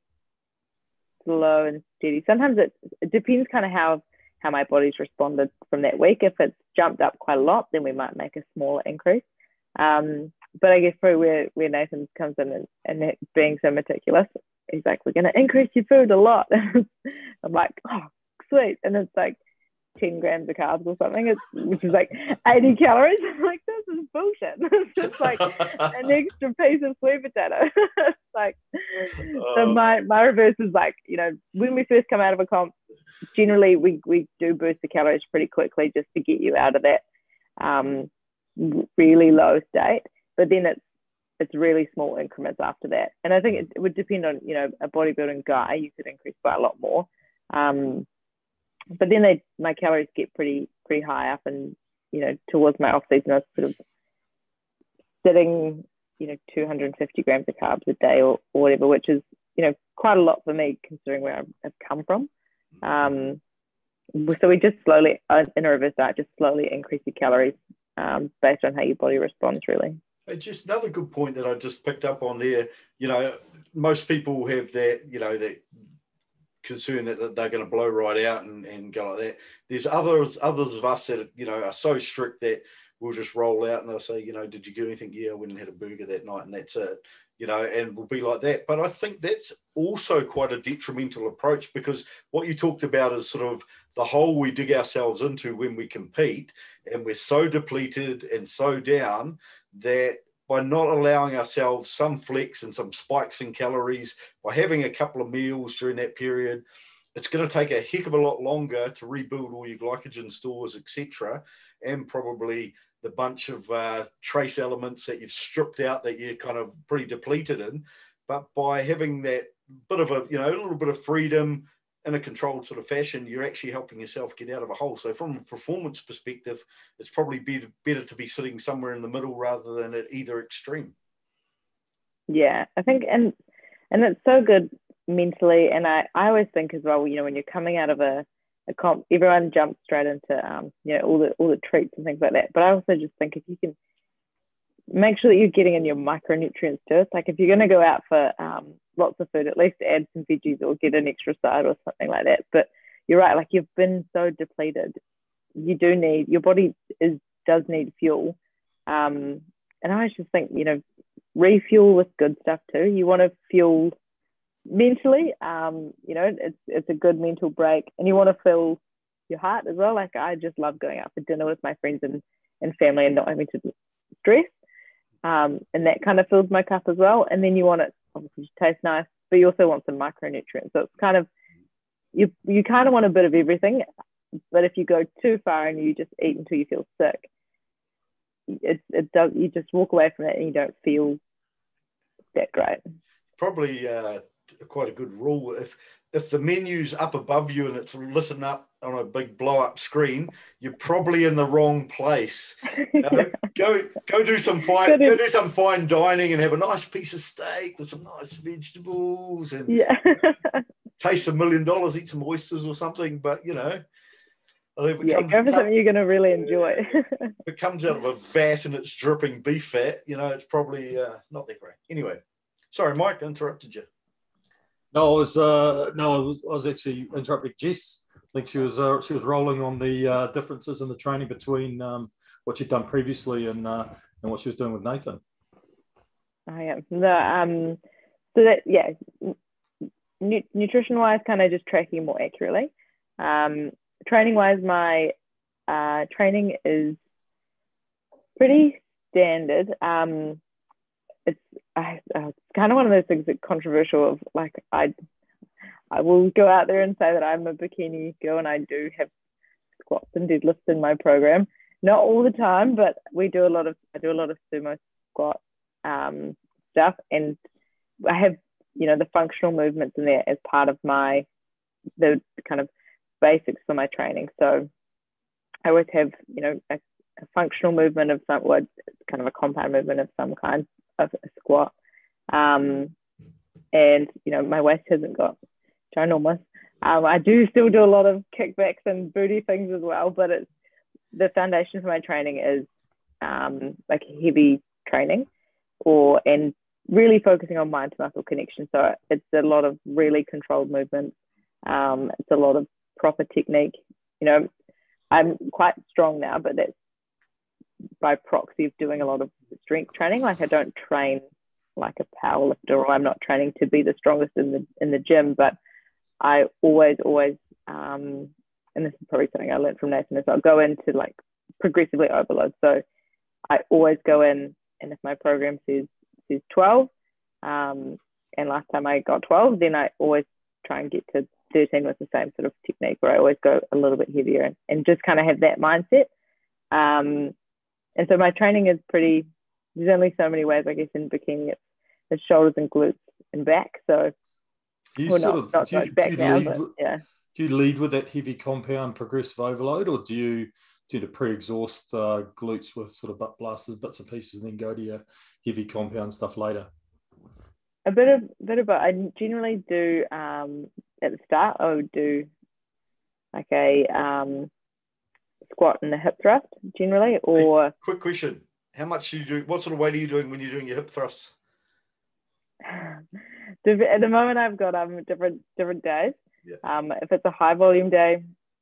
slow and steady. Sometimes it, it depends kind of how how my body's responded from that week. If it's jumped up quite a lot, then we might make a smaller increase. Um, but I guess probably where, where Nathan comes in and, and being so meticulous, he's like, we're going to increase your food a lot. I'm like, oh, sweet. And it's like ten grams of carbs or something, it's, which is like eighty calories. I'm like, this is bullshit. It's just like an extra piece of sweet potato. It's like, so my, my reverse is like, you know, when we first come out of a comp, generally we, we do boost the calories pretty quickly just to get you out of that um, really low state. But then it's it's really small increments after that. And I think it, it would depend on, you know, a bodybuilding guy, you could increase by a lot more. Um, but then they, my calories get pretty, pretty high up, and, you know, towards my off season, I was sort of sitting, you know, two hundred fifty grams of carbs a day or, or whatever, which is, you know, quite a lot for me considering where I've come from. Um, so we just slowly, uh, in a reverse diet, just slowly increase your calories um, based on how your body responds, really. Just another good point that I just picked up on there. You know, most people have that, you know, that concern that, that they're going to blow right out and, and go like that. There's others, others of us that, you know, are so strict that we'll just roll out and they'll say, you know, did you do anything? Yeah, I went and had a burger that night and that's it, you know, and we'll be like that. But I think that's also quite a detrimental approach, because what you talked about is sort of the hole we dig ourselves into when we compete, and we're so depleted and so down that by not allowing ourselves some flex and some spikes in calories, by having a couple of meals during that period, it's going to take a heck of a lot longer to rebuild all your glycogen stores, et cetera, and probably the bunch of uh, trace elements that you've stripped out that you're kind of pretty depleted in. But by having that bit of a, you know, a little bit of freedom in a controlled sort of fashion, you're actually helping yourself get out of a hole. So from a performance perspective, it's probably better, better to be sitting somewhere in the middle rather than at either extreme. Yeah, I think, and and it's so good mentally. And I, I always think as well, you know, when you're coming out of a, a comp, everyone jumps straight into, um, you know, all the, all the treats and things like that. But I also just think if you can make sure that you're getting in your micronutrients too. It's like if you're going to go out for um, lots of food, at least add some veggies or get an extra side or something like that. But you're right, like you've been so depleted. You do need, your body is does need fuel. Um, and I always just think, you know, refuel with good stuff too. You want to fuel mentally, um, you know, it's it's a good mental break. And you want to fill your heart as well. Like I just love going out for dinner with my friends and, and family and not having to stress. Um, and that kind of fills my cup as well. And then you want it obviously to taste nice, but you also want some micronutrients. So it's kind of, you you kind of want a bit of everything. But if you go too far and you just eat until you feel sick, it, it does, you just walk away from it and you don't feel that great. Probably uh, quite a good rule. If if the menu's up above you and it's lit up on a big blow up screen, you're probably in the wrong place. You know, Yeah. Go go do some fine go do some fine dining and have a nice piece of steak with some nice vegetables and Yeah. taste a million dollars, eat some oysters or something. But you know, I think if it Yeah, comes, go for come- something you're going to really enjoy. if it comes out of a vat and it's dripping beef fat, you know, it's probably uh, not that great. Anyway, sorry, Mike, I interrupted you. No, I was uh, no, I was, I was actually interrupting Jess. I think she was uh, she was rolling on the uh, differences in the training between um, what she'd done previously and uh, and what she was doing with Nathan. I am. The, um, so that, yeah, nu- nutrition-wise, kind of just tracking more accurately. Um, training-wise, my uh, training is pretty standard. Um, it's I, uh, it's kind of one of those things that's controversial. Of like, I I will go out there and say that I'm a bikini girl, and I do have squats and deadlifts in my program. Not all the time, but we do a lot of I do a lot of sumo squat um, stuff, and I have, you know, the functional movements in there as part of my the kind of basics for my training. So I always have, you know, a, a functional movement of some, well, kind of a compound movement of some kind of a squat, um, and you know, my waist hasn't got ginormous. Um, I do still do a lot of kickbacks and booty things as well, but it's the foundation for my training is um, like heavy training, or and really focusing on mind to muscle connection. So it's a lot of really controlled movements. Um, it's a lot of proper technique. You know, I'm quite strong now, but that's by proxy of doing a lot of strength training. Like I don't train like a power lifter, or I'm not training to be the strongest in the in the gym, but I always, always, um, and this is probably something I learned from Nathan, is I'll go into like progressively overload. So I always go in, and if my program says says twelve, um, and last time I got twelve, then I always try and get to thirteen with the same sort of technique, where I always go a little bit heavier and, and just kind of have that mindset. Um, and so my training is pretty, there's only so many ways, I guess, in bikini. It's, it's shoulders and glutes and back. So, Do you well, sort not, of not do you, so back do you now, lead, but yeah. do you lead with that heavy compound progressive overload, or do you do the pre-exhaust uh, glutes with sort of butt blasters, bits and pieces, and then go to your heavy compound stuff later? A bit of, bit of, I generally do um, at the start. I would do like a um, squat and a hip thrust generally, or Hey, quick question: how much do you do? What sort of weight are you doing when you're doing your hip thrusts? at the moment I've got um different different days. Yeah. Um, if it's a high volume day,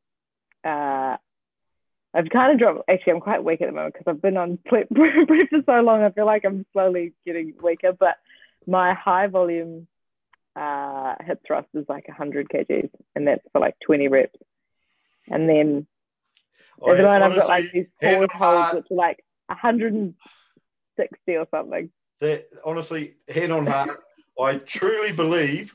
uh, I've kind of dropped. Actually, I'm quite weak at the moment because I've been on prep for so long. I feel like I'm slowly getting weaker. But my high volume uh, hip thrust is like one hundred kilograms, and that's for like twenty reps. And then Oh, at the yeah, moment I've got honestly, like these hand pause on holds, heart, which are like one hundred sixty or something. that honestly, hand on heart, I truly believe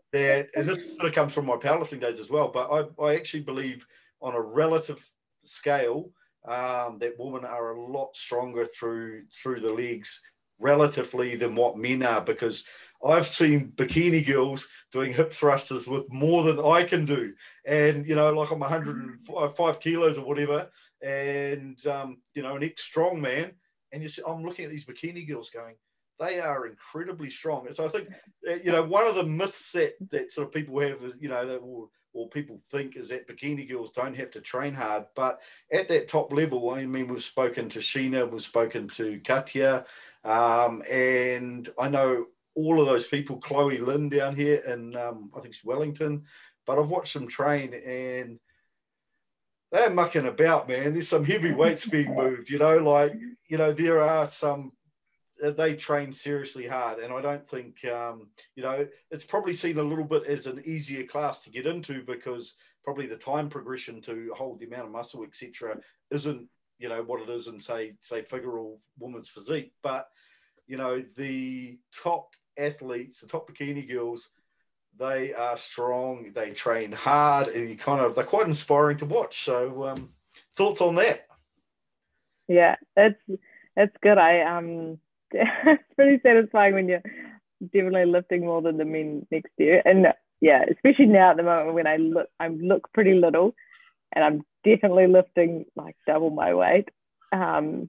that, and this sort of comes from my powerlifting days as well, but I, I actually believe on a relative scale um, that women are a lot stronger through through the legs relatively than what men are, because I've seen bikini girls doing hip thrusters with more than I can do. And, you know, like I'm one hundred five kilos or whatever, and, um, you know, an ex-strong man. And you see, I'm looking at these bikini girls going, they are incredibly strong. And so I think, you know, one of the myths that, that sort of people have is, you know, that will, or people think is that bikini girls don't have to train hard. But at that top level, I mean, we've spoken to Sheena, we've spoken to Katia, um, and I know all of those people, Chloe Lynn down here in, um, I think it's Wellington, but I've watched them train and they're mucking about, man. There's some heavy weights being moved, you know, like, you know, there are some, they train seriously hard. And I don't think, um, you know, it's probably seen a little bit as an easier class to get into because probably the time progression to hold the amount of muscle, et cetera, isn't, you know, what it is in, say, say figure or woman's physique. But, you know, the top athletes, the top bikini girls, they are strong, they train hard, and you kind of, they're quite inspiring to watch. So um, thoughts on that? Yeah, it's, it's good. I, um, it's pretty satisfying when you're definitely lifting more than the men next to you. And yeah, especially now at the moment when I look, I look pretty little and I'm definitely lifting like double my weight. Um,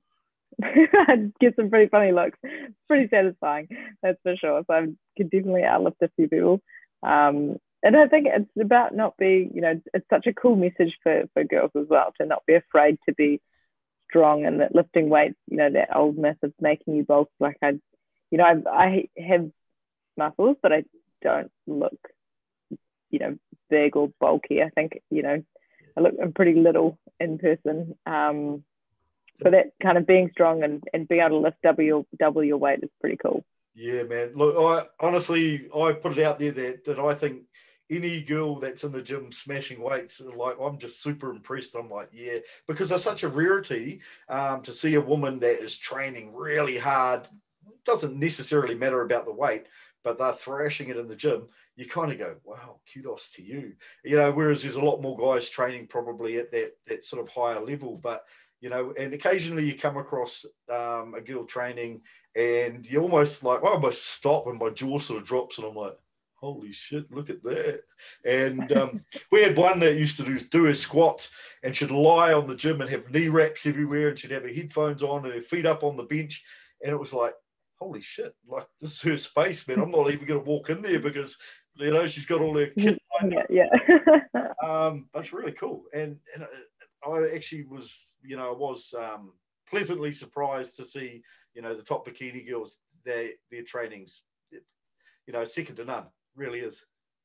I get some pretty funny looks. It's pretty satisfying, that's for sure. So I can definitely outlift a few people. Um, and I think it's about not being, you know, it's such a cool message for, for girls as well, to not be afraid to be strong, and that lifting weights, you know, that old myth of making you bulk. Like I, you know, I, I have muscles, but I don't look, you know, big or bulky. I think, you know, I look, I'm pretty little in person. Um, so that kind of being strong and, and being able to lift double your, double your weight is pretty cool. Yeah, man. Look, I honestly, I put it out there that, that I think any girl that's in the gym smashing weights, like, I'm just super impressed. I'm like, yeah, because there's such a rarity um, to see a woman that is training really hard. It doesn't necessarily matter about the weight, but they're thrashing it in the gym. You kind of go, wow, kudos to you. You know, whereas there's a lot more guys training probably at that, that sort of higher level. But, you know, and occasionally you come across um, a girl training and you almost like, I almost stop and my jaw sort of drops and I'm like, holy shit, look at that. And um, we had one that used to do, do her squats and she'd lie on the gym and have knee wraps everywhere and she'd have her headphones on and her feet up on the bench. And it was like, holy shit, like, this is her space, man. I'm not even going to walk in there because, you know, she's got all her kit lined up. Yeah, yeah. um, that's really cool. And, and I actually was, you know, I was um, pleasantly surprised to see, you know, the top bikini girls, their, their trainings, you know, second to none. Really is.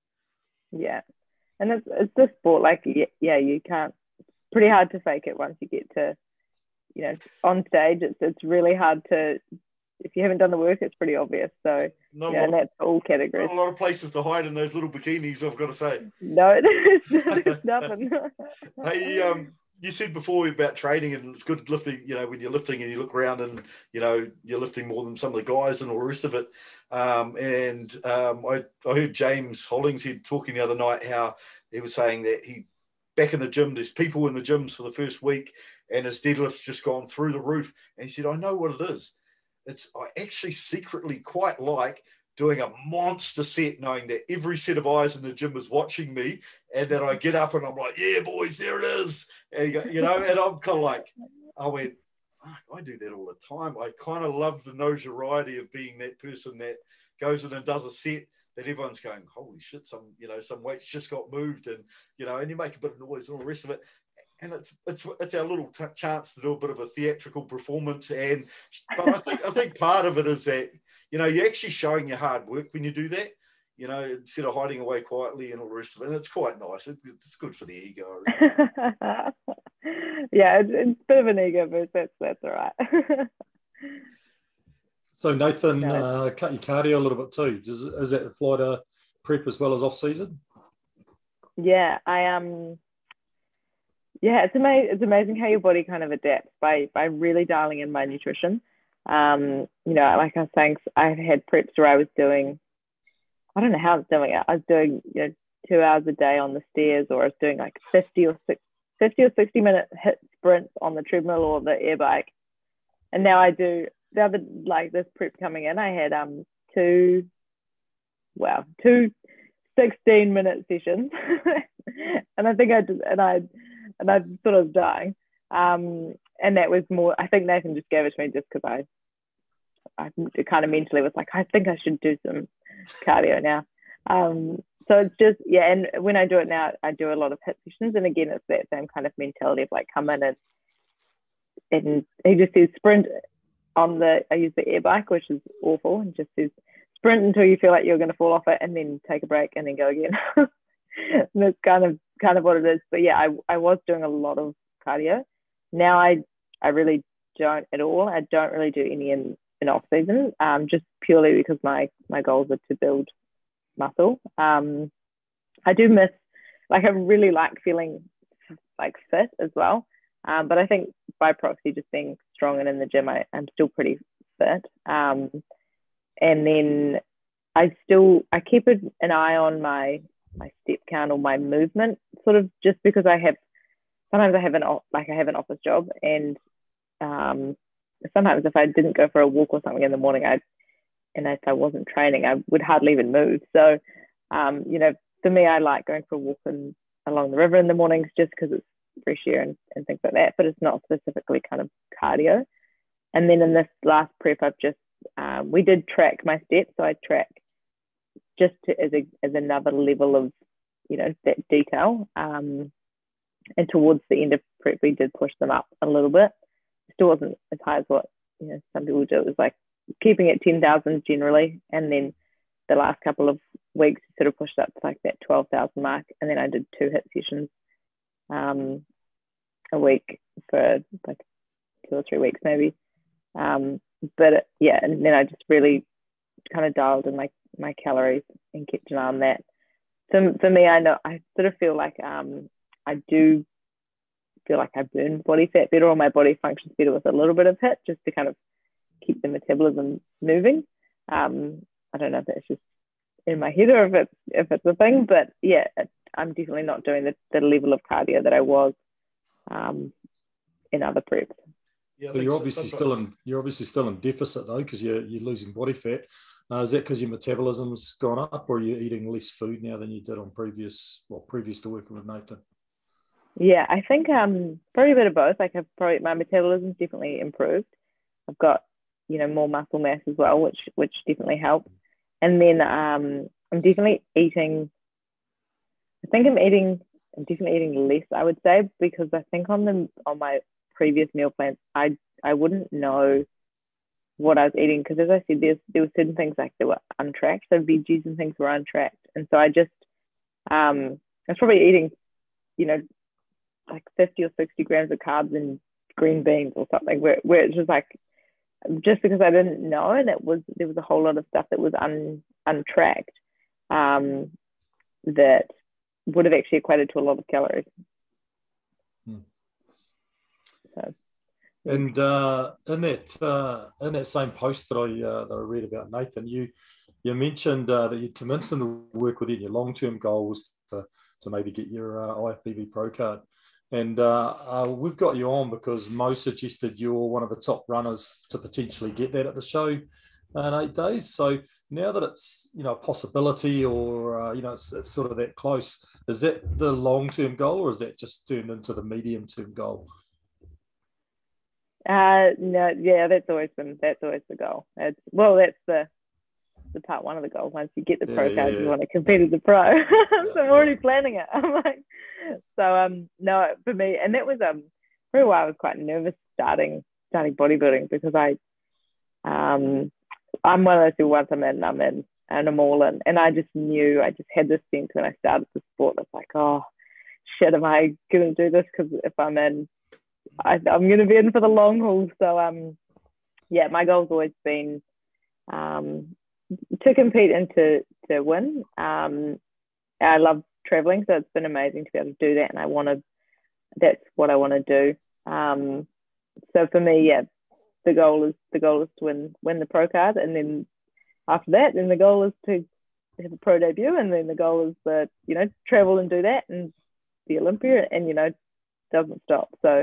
Yeah, and it's it's this sport, like, yeah, you can't, it's pretty hard to fake it once you get to, you know, on stage. It's it's really hard to, if you haven't done the work, it's pretty obvious. So not yeah, and that's all categories. Not a lot of places to hide in those little bikinis, I've got to say. No, there's, there's nothing. Hey, um, you said before about training, and it's good lifting, you know, when you're lifting and you look around and, you know, you're lifting more than some of the guys and all the rest of it. Um, and um, I, I heard James Hollingshead talking the other night how he was saying that he, back in the gym, there's people in the gyms for the first week and his deadlift's just gone through the roof. And he said, I know what it is. It's, I actually secretly quite like doing a monster set, knowing that every set of eyes in the gym is watching me, and then I get up and I'm like, yeah, boys, there it is. And, you know, and I'm kind of like, I went, I do that all the time. I kind of love the notoriety of being that person that goes in and does a set that everyone's going, holy shit, some, you know, some weights just got moved, and, you know, and you make a bit of noise and all the rest of it. And it's it's it's our little t- chance to do a bit of a theatrical performance. And but I think I think part of it is that, you know, you're actually showing your hard work when you do that, you know, instead of hiding away quietly and all the rest of it. And it's quite nice. It, it's good for the ego. Yeah, it's, it's a bit of an ego boost. That's that's all right. So Nathan, No. uh, cut your cardio a little bit too. Does is that apply to prep as well as off season? Yeah, I um. Yeah, it's amazing. It's amazing how your body kind of adapts by by really dialing in my nutrition. Um, you know, like I was saying, I've had preps where I was doing I don't know how I was doing it. I was doing, you know, two hours a day on the stairs, or I was doing like fifty or six, fifty or sixty minute hit sprints on the treadmill or the air bike. And now I do the other, like this prep coming in, I had um two, wow, two sixteen minute sessions. And I think I did, and I, and I'm sort of dying. Um, and that was more, I think Nathan just gave it to me just because I, I kind of mentally was like, I think I should do some cardio now. Um, so it's just, yeah, and when I do it now, I do a lot of hit sessions. And again, it's that same kind of mentality of like, come in and, and he just says sprint on the, I use the air bike, which is awful, and just says sprint until you feel like you're going to fall off it, and then take a break and then go again. And that's kind of, kind of what it is. But yeah, I, I was doing a lot of cardio. Now I, I really don't at all. I don't really do any in, in off season, um, just purely because my, my goals are to build muscle. Um, I do miss, like, I really like feeling like fit as well. Um, but I think by proxy, just being strong and in the gym, I, I'm still pretty fit. Um, and then I still, I keep an eye on my, my step count or my movement, sort of, just because I have, sometimes I have an, like I have an office job, and um, sometimes if I didn't go for a walk or something in the morning, I, and if I wasn't training, I would hardly even move. So, um, you know, for me, I like going for a walk in, along the river in the mornings, just because it's fresh air and, and things like that, but it's not specifically kind of cardio. And then in this last prep, I've just, um, we did track my steps. So I track just to, as, a, as another level of, you know, that detail. Um, and towards the end of prep, we did push them up a little bit. Still wasn't as high as what, you know, some people do. It was like keeping it ten thousand generally. And then the last couple of weeks sort of pushed up to like that twelve thousand mark. And then I did two hit sessions um, a week for like two or three weeks maybe. Um, but it, yeah, and then I just really kind of dialed in my, my calories and kept an eye on that. So for me, I know, I sort of feel like um, I do feel like I burn body fat better, or my body functions better with a little bit of hit, just to kind of keep the metabolism moving. Um, I don't know if that's just in my head or if it's, if it's a thing, but yeah, it, I'm definitely not doing the, the level of cardio that I was um, in other preps. Yeah, so you're obviously still in you're obviously still in deficit though, because you're you're losing body fat. Uh, is that because your metabolism's gone up, or are you eating less food now than you did on previous well previous to working with Nathan? Yeah, I think um probably a bit of both. Like I've probably my metabolism's definitely improved. I've got, you know, more muscle mass as well, which which definitely helps. And then um I'm definitely eating. I think I'm eating. I'm definitely eating less, I would say, because I think on the on my previous meal plans, I I wouldn't know what I was eating, because as I said, there's there were certain things like that were untracked, so veggies and things were untracked, and so I just um I was probably eating, you know, like fifty or sixty grams of carbs and green beans or something, where where it's just like, just because I didn't know, and it was there was a whole lot of stuff that was un untracked um that would have actually equated to a lot of calories. Hmm. So, and uh, in that uh, in that same post that I uh, that I read about Nathan, you you mentioned uh, that you'd convinced him to work within your long term goals to to maybe get your uh, I F B B Pro card, and uh, uh, we've got you on because Mo suggested you're one of the top runners to potentially get that at the show in eight days. So now that it's, you know, a possibility, or uh, you know, it's, it's sort of that close, is that the long term goal, or is that just turned into the medium term goal? Uh, no, yeah, that's always been, that's always the goal. It's, well, that's the, the part one of the goal. Once you get the pro yeah, card, yeah, you yeah. want to compete as a pro. Yeah, So I'm already yeah. planning it. I'm like, so, um, no, for me, and that was, um, for a while I was quite nervous starting, starting bodybuilding, because I, um, I'm one of those who once I'm in, I'm in, and I'm all in. And I just knew, I just had this sense when I started the sport, it's like, oh, shit, am I going to do this? Because if I'm in, I, I'm going to be in for the long haul. So, um, yeah, my goal's always been um, to compete and to, to win. Um, I love traveling, so it's been amazing to be able to do that. And I want to, that's what I want to do. Um, so for me, yeah, the goal is, the goal is to win, win the pro card. And then after that, then the goal is to have a pro debut, and then the goal is that, you know, travel and do that and the Olympia, and, you know, doesn't stop. So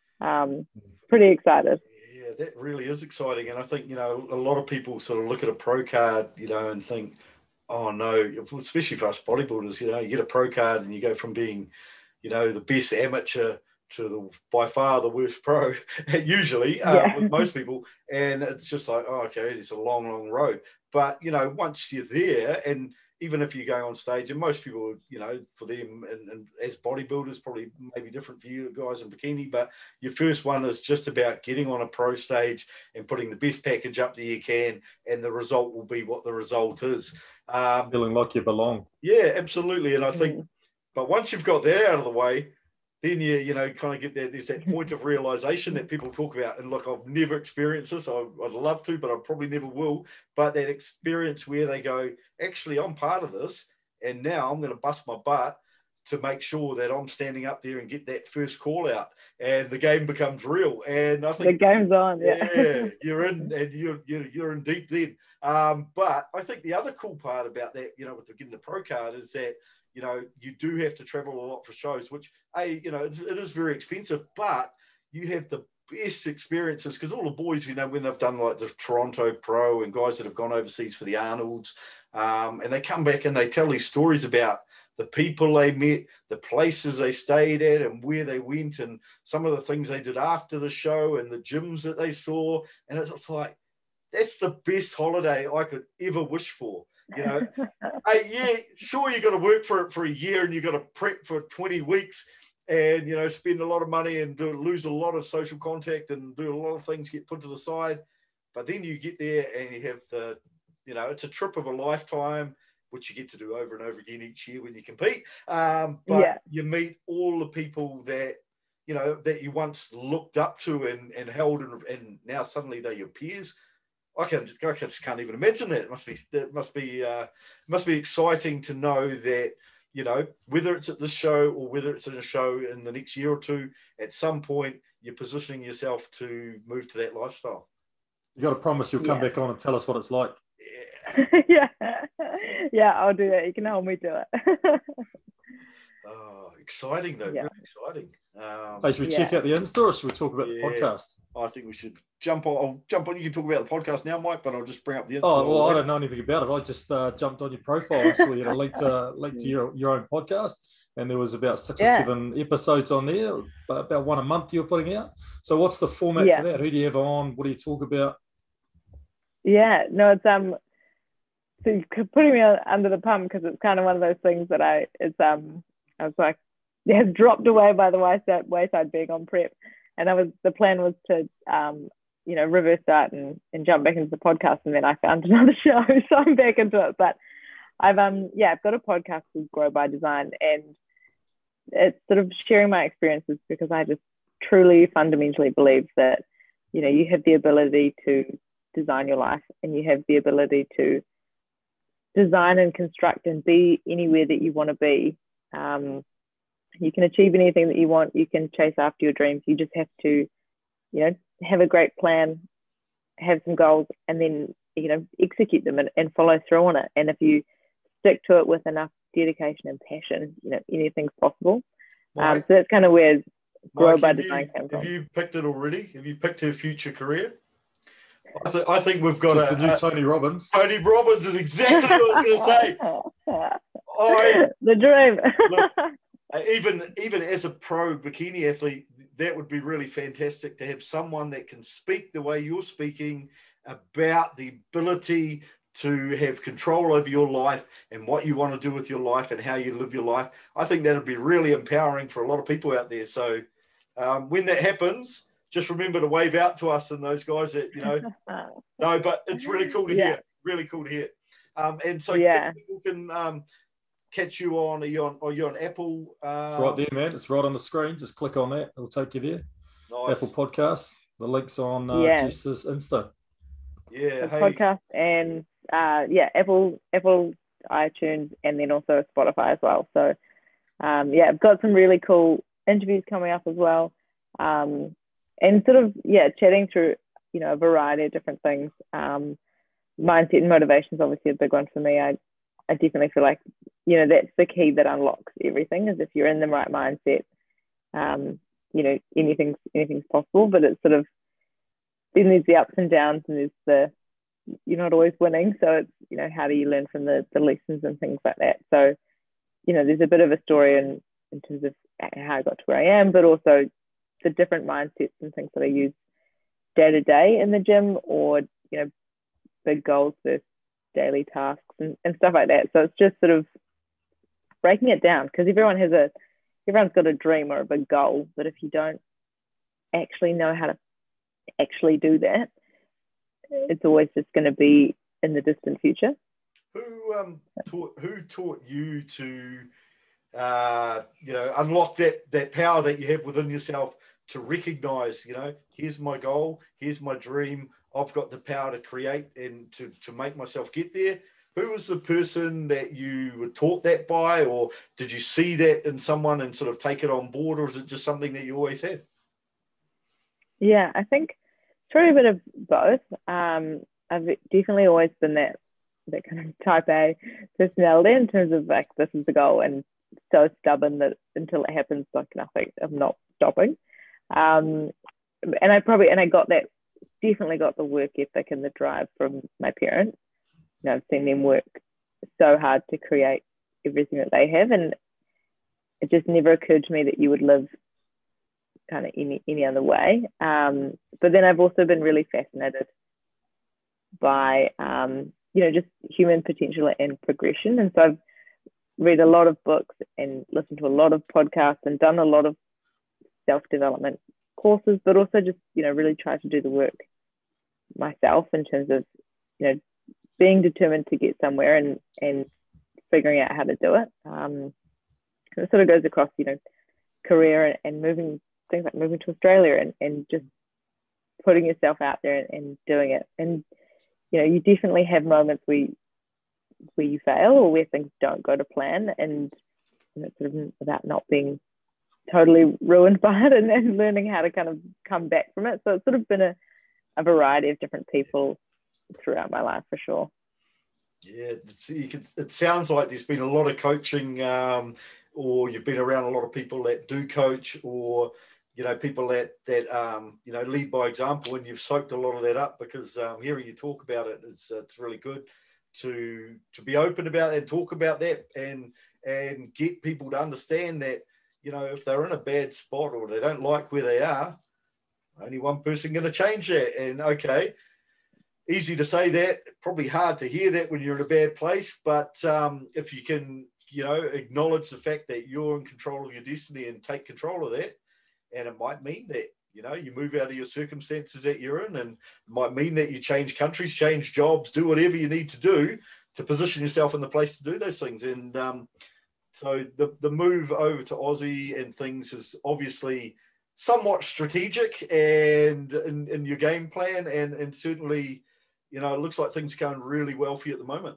um, pretty excited. Yeah, that really is exciting. And I think, you know, a lot of people sort of look at a pro card, you know, and think, oh no, especially for us bodybuilders, you know, you get a pro card and you go from being, you know, the best amateur to the by far the worst pro, usually, uh, Yeah. with most people. And it's just like, oh, okay, it's a long, long road. But, you know, once you're there, and even if you go on stage, and most people, you know, for them and, and as bodybuilders, probably maybe different for you guys in bikini, but your first one is just about getting on a pro stage and putting the best package up that you can, and the result will be what the result is. Um, Feeling like you belong. Yeah, absolutely. And I think, Mm. but once you've got that out of the way, then you, you know, kind of get there. There's that point of realization that people talk about. And look, I've never experienced this. I, I'd love to, but I probably never will. But that experience where they go, actually, I'm part of this. And now I'm going to bust my butt to make sure that I'm standing up there and get that first call out. And the game becomes real. And I think the game's on. Yeah. yeah, you're in, and you're, you're, you're in deep then. Um, but I think the other cool part about that, you know, with getting the pro card is that, you know, you do have to travel a lot for shows, which, a, you know, it, it is very expensive, but you have the best experiences because all the boys, you know, when they've done like the Toronto Pro and guys that have gone overseas for the Arnolds, um, and they come back and they tell these stories about the people they met, the places they stayed at and where they went, and some of the things they did after the show and the gyms that they saw. And it's, it's like, that's the best holiday I could ever wish for. You know, hey, yeah, sure, you got to work for it for a year and you got to prep for twenty weeks and, you know, spend a lot of money and do, lose a lot of social contact and do a lot of things get put to the side. But then you get there and you have the, you know, it's a trip of a lifetime, which you get to do over and over again each year when you compete. Um, but Yeah. you meet all the people that, you know, that you once looked up to and, and held, and, and now suddenly they're your peers. I can I just can't even imagine that. It must be that must be uh, must be exciting to know that, you know, whether it's at this show or whether it's in a show in the next year or two, at some point you're positioning yourself to move to that lifestyle. You got to promise you'll come Yeah. back on and tell us what it's like. Yeah. yeah. Yeah, I'll do that. You can help me do it. Oh, exciting though, Yeah. really exciting. Um, Hey, should we Yeah. check out the Insta or should we talk about Yeah. the podcast? I think we should jump on. I'll jump on. You can talk about the podcast now, Mike, but I'll just bring up the. Oh, Insta well, I later. don't know anything about it. I just uh, jumped on your profile and saw you had a link to, link to your, your own podcast. And there was about six Yeah. or seven episodes on there, about one a month you were putting out. So what's the format Yeah. for that? Who do you have on? What do you talk about? Yeah, no, it's um, so you're putting me under the pump because it's kind of one of those things that I, it's um, I was like, it has dropped away by the wayside, wayside being on prep, and I was the plan was to um, you know, reverse that and and jump back into the podcast, and then I found another show, so I'm back into it. But I've um, yeah, I've got a podcast called Grow by Design, and it's sort of sharing my experiences because I just truly fundamentally believe that, you know, you have the ability to design your life and you have the ability to design and construct and be anywhere that you want to be. Um, you can achieve anything that you want. You can chase after your dreams. You just have to, you know, have a great plan, have some goals, and then, you know, execute them and, and follow through on it. And if you stick to it with enough dedication and passion, you know, anything's possible. Mike, Um, so that's kind of where Grow Mike, by have Design you, came have from. you picked it already? Have you picked her future career? I, th- I think we've got Just a, the new a Tony Robbins. Tony Robbins is exactly what I was going to say. I The dream. Look, uh, even even as a pro bikini athlete, that would be really fantastic to have someone that can speak the way you're speaking about the ability to have control over your life and what you want to do with your life and how you live your life. I think that would be really empowering for a lot of people out there. So um, when that happens, just remember to wave out to us and those guys that, you know, no, but it's really cool to Yeah. hear. Really cool to hear. Um, and so Yeah. people can um, catch you on, are you on, are you on Apple? Um, It's right there, man. It's right on the screen. Just click on that. It'll take you there. Nice. Apple Podcasts. The link's on uh, Yeah. Jess's Insta. Yeah. The Hey, podcast and uh, yeah, Apple, Apple, iTunes, and then also Spotify as well. So um, yeah, I've got some really cool interviews coming up as well, um, and sort of yeah, chatting through, you know, a variety of different things. Um, mindset and motivation is obviously a big one for me. I I definitely feel like, you know, that's the key that unlocks everything, is if you're in the right mindset, um, you know, anything's anything's possible. But it's sort of, then there's the ups and downs, and there's the, you're not always winning. So it's, you know, how do you learn from the, the lessons and things like that. So, you know, there's a bit of a story in, in terms of how I got to where I am, but also the different mindsets and things that I use day to day in the gym, or, you know, big goals versus daily tasks and, and stuff like that. So it's just sort of breaking it down, because everyone has a, everyone's got a dream or a big goal, but if you don't actually know how to actually do that, it's always just going to be in the distant future. Who um taught who taught you to uh you know unlock that that power that you have within yourself to recognize, you know, here's my goal, here's my dream, I've got the power to create and to to make myself get there? Who was the person that you were taught that by, or did you see that in someone and sort of take it on board, or is it just something that you always had? Yeah, I think it's probably a bit of both. Um, I've definitely always been that that kind of type A personality in terms of like, this is the goal, and so stubborn that until it happens, like nothing, I'm not stopping. Um, and I probably, and I got that, definitely got the work ethic and the drive from my parents. You know, I've seen them work so hard to create everything that they have, and it just never occurred to me that you would live kind of any any other way. Um, but then I've also been really fascinated by um, you know, just human potential and progression, and so I've read a lot of books and listened to a lot of podcasts and done a lot of self-development courses, but also just, you know, really try to do the work myself in terms of, you know, being determined to get somewhere and and figuring out how to do it. Um, and it sort of goes across, you know, career and, and moving, things like moving to Australia and, and just putting yourself out there and, and doing it. And, you know, you definitely have moments where you, where you fail or where things don't go to plan, and, and it's sort of about not being totally ruined by it, and then learning how to kind of come back from it. So it's sort of been a, a variety of different people throughout my life, for sure. Yeah, it's, you can, it sounds like there's been a lot of coaching, um, or you've been around a lot of people that do coach, or, you know, people that, that um, you know, lead by example, and you've soaked a lot of that up, because um, hearing you talk about it, it's, it's really good to to be open about it, talk about that, and and get people to understand that, you know, if they're in a bad spot or they don't like where they are, only one person going to change that. And okay, easy to say that, probably hard to hear that when you're in a bad place, but um, if you can, you know, acknowledge the fact that you're in control of your destiny and take control of that, and it might mean that, you know, you move out of your circumstances that you're in, and it might mean that you change countries, change jobs, do whatever you need to do to position yourself in the place to do those things. And um, so the, the move over to Aussie and things is obviously somewhat strategic and in, in your game plan, and, and certainly, you know, it looks like things are going really well for you at the moment.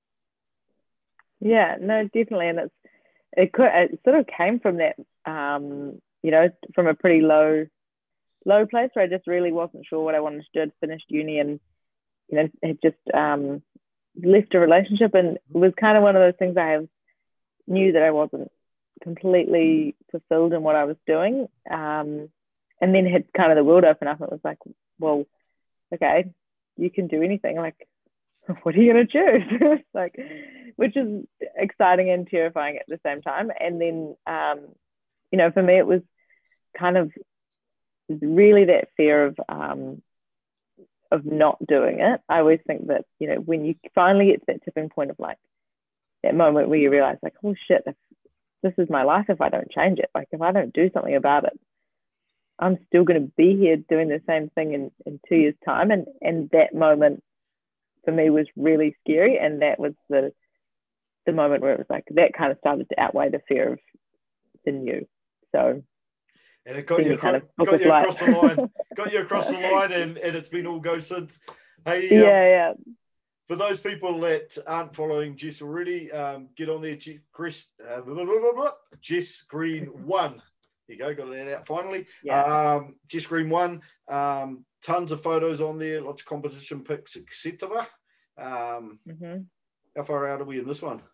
Yeah, no, definitely. And it's, it could, it sort of came from that, um, you know, from a pretty low, low place where I just really wasn't sure what I wanted to do. I'd finished uni and, you know, had just um, left a relationship, and it was kind of one of those things I have, knew that I wasn't completely fulfilled in what I was doing. Um, and then had kind of the world open up, and it was like, well, okay, you can do anything. Like, what are you going to choose? Like, which is exciting and terrifying at the same time. And then, um, you know, for me, it was kind of really that fear of, um, of not doing it. I always think that, you know, when you finally get to that tipping point of like that moment where you realize like, oh shit, if this is my life, if I don't change it, like if I don't do something about it, I'm still going to be here doing the same thing in, in two years time. And, and that moment for me was really scary. And that was the, the moment where it was like, that kind of started to outweigh the fear of the new. So, and it got you, kind of got you across the line, got you across the line, and, and it's been all go since. Hey, um, yeah, yeah. For those people that aren't following Jess already, um, get on there, Jess, uh, blah, blah, blah, blah, Jess Green one. There you go, got that out finally. Yeah. Um, Jess Green one, um, tons of photos on there, lots of competition pics, et cetera. Um, mm-hmm. how far out are we in this one?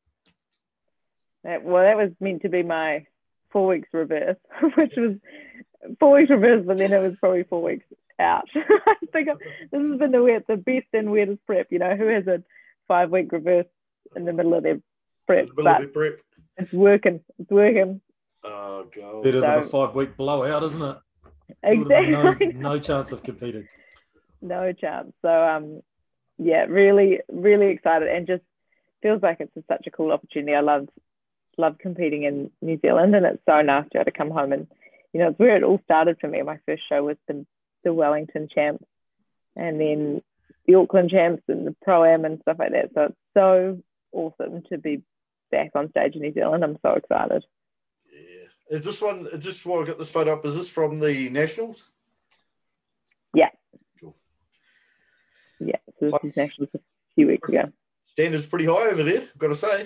That, well, that was meant to be my four weeks reverse, which was four weeks reverse, but then it was probably four weeks out. I think I've, this has been the weird, the best and weirdest prep. You know, who has a five week reverse in the middle of their prep? In the middle of their prep. It's working. It's working. Oh god. Better So, than a five week blowout, isn't it? Exactly. No, no chance of competing. No chance. So um, yeah, really, really excited, and just feels like it's such a cool opportunity. I love love competing in New Zealand, and it's so nice to be able to come home, and you know, it's where it all started for me. My first show was the the Wellington Champs, and then the Auckland Champs and the Pro-Am and stuff like that. So it's so awesome to be back on stage in New Zealand. I'm so excited. Yeah. Is this one, is this why I got this photo up, is this from the Nationals? Yeah. Cool. Yeah, so this is Nationals a few weeks ago. Standard's pretty high over there, I've got to say.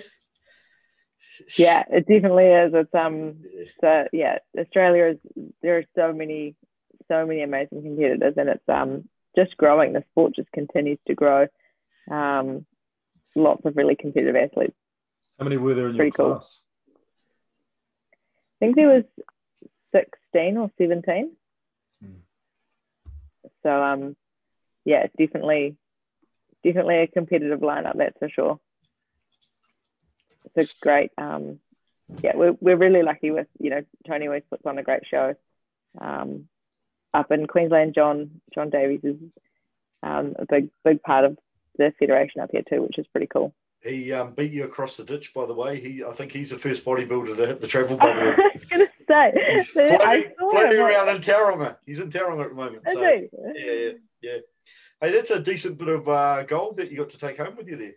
Yeah, it definitely is. It's um, yeah. So yeah, Australia is, there are so many, so many amazing competitors, and it's um just growing. The sport just continues to grow. Um, lots of really competitive athletes. How many were there in Pretty your cool. class? I think there was sixteen or seventeen. Hmm. So um, yeah, it's definitely, definitely a competitive lineup. That's for sure. It's a great, um, yeah, we're, we're really lucky with, you know, Tony always puts on a great show. Um, up in Queensland, John John Davies is um, a big, big part of the federation up here too, which is pretty cool. He um, beat you across the ditch, by the way. He, I think he's the first bodybuilder to hit the travel bubble. I was going to say. He's floating, floating around in Tauranga. He's in Tauranga at the moment. So, yeah, yeah, yeah. Hey, that's a decent bit of uh, gold that you got to take home with you there.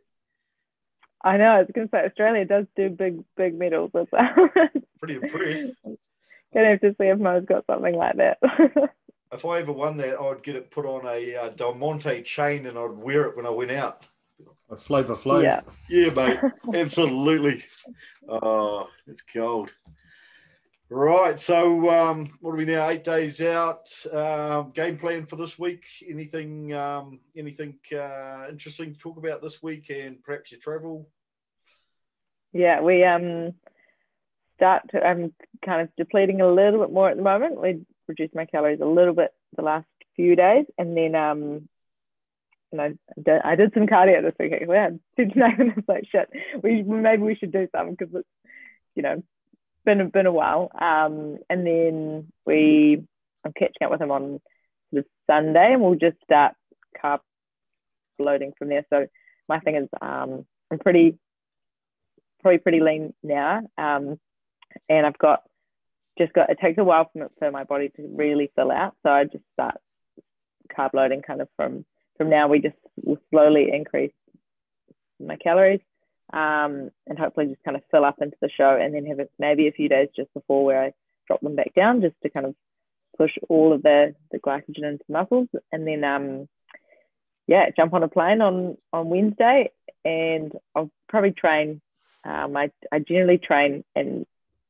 I know. I was going to say, Australia does do big, big medals. Pretty impressed. Gonna have to see if Mo's got something like that. If I ever won that, I'd get it put on a uh, Del Monte chain and I'd wear it when I went out. A Flavor Flav. Yeah, yeah, mate. Absolutely. Oh, it's gold. Right. So, um, what are we now? Eight days out. Um, game plan for this week. Anything? Um, anything uh, interesting to talk about this week, and perhaps your travel? Yeah, we um start to. I'm kind of depleting a little bit more at the moment. We reduced my calories a little bit the last few days, and then um. And I, I did some cardio this week. We had Nathan was like, shit, we maybe we should do something because it's, you know, been been a while. Um, and then we, I'm catching up with him on sort of Sunday, and we'll just start carb loading from there. So my thing is, um, I'm pretty, probably pretty lean now, um, and I've got just got. It takes a while for, for my body to really fill out, so I just start carb loading kind of from. From now, we just will slowly increase my calories um, and hopefully just kind of fill up into the show, and then have it maybe a few days just before where I drop them back down just to kind of push all of the, the glycogen into muscles. And then, um, yeah, jump on a plane on, on Wednesday, and I'll probably train. Um, I, I generally train and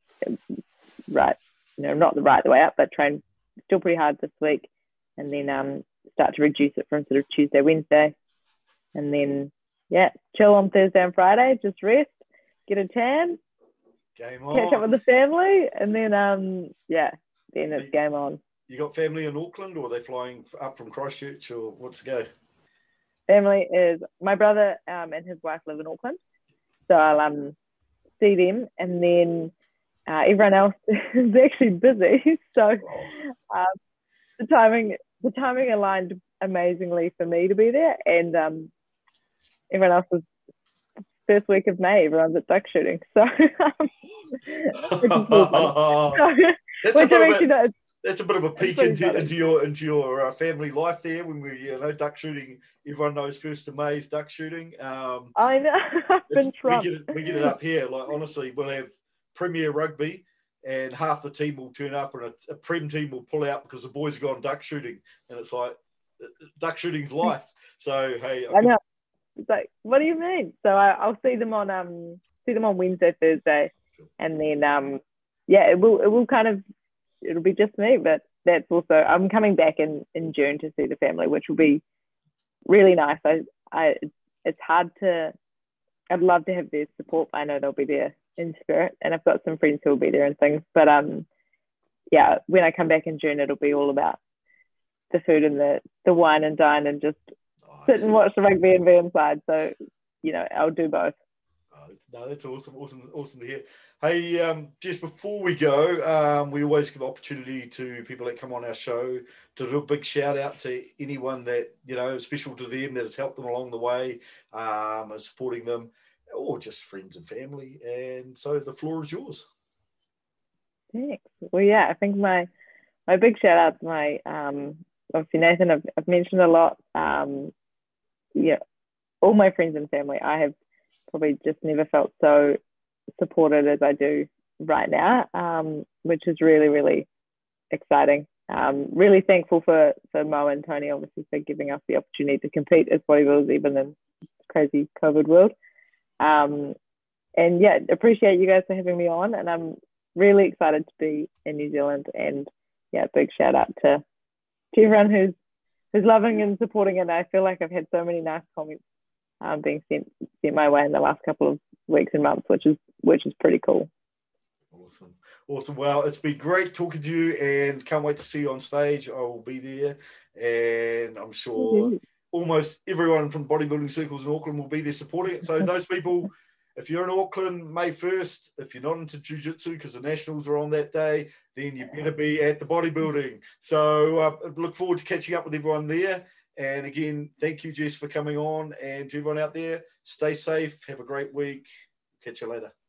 right, you know, not the right way up, but train still pretty hard this week. And then um, start to reduce it from sort of Tuesday, Wednesday, and then yeah, chill on Thursday and Friday, just rest, get a tan, game on, catch up with the family, and then um yeah, then it's game on. You got family in Auckland, or are they flying up from Christchurch, or what's the go? Family is my brother um and his wife live in Auckland, so I'll um see them, and then uh, everyone else is actually busy, so um, the timing. The timing aligned amazingly for me to be there, and um, everyone else was first week of May. Everyone's at duck shooting, so um, that's, a bit of a, that's a bit of a peek into, into your into your uh, family life there. When we you know duck shooting, everyone knows first of May is duck shooting. Um, I know. I've been we get it. We get it up here. Like honestly, we'll have Premier Rugby. And half the team will turn up, and a, a prem team will pull out because the boys have gone duck shooting, and it's like duck shooting's life. So hey, I, I know. It's like, what do you mean? So I, I'll see them on um see them on Wednesday, Thursday, and then um yeah, it will it will kind of it'll be just me, but that's also I'm coming back in in June to see the family, which will be really nice. I I it's hard to I'd love to have their support. I know they'll be there in spirit, and I've got some friends who will be there and things. But um, yeah, when I come back in June, it'll be all about the food and the the wine and dine, and just nice. Sit and watch the rugby and be inside. So, you know, I'll do both. Oh, no, that's awesome, awesome, awesome to hear. Hey, um, just before we go, um, we always give opportunity to people that come on our show to do a big shout out to anyone that, you know, is special to them, that has helped them along the way, um, and supporting them, or just friends and family. And so the floor is yours. Thanks. Well, yeah, I think my my big shout out to my um, obviously Nathan. I've, I've mentioned a lot. Um, yeah, all my friends and family. I have probably just never felt so supported as I do right now, um, which is really, really exciting. Um, really thankful for, for Mo and Tony, obviously, for giving us the opportunity to compete as bodybuilders, even in this crazy COVID world. Um, and yeah, appreciate you guys for having me on. And I'm really excited to be in New Zealand. And yeah, big shout out to, to everyone who's, who's loving and supporting it. And I feel like I've had so many nice comments Um, being sent sent my way in the last couple of weeks and months, which is which is pretty cool. Awesome, awesome. Well, it's been great talking to you, and can't wait to see you on stage. I will be there, and I'm sure mm-hmm. almost everyone from bodybuilding circles in Auckland will be there supporting it. So those people, if you're in Auckland May first, if you're not into jiu-jitsu because the nationals are on that day, then you better be at the bodybuilding. So uh, look forward to catching up with everyone there. And again, thank you, Jess, for coming on. And to everyone out there, stay safe. Have a great week. Catch you later.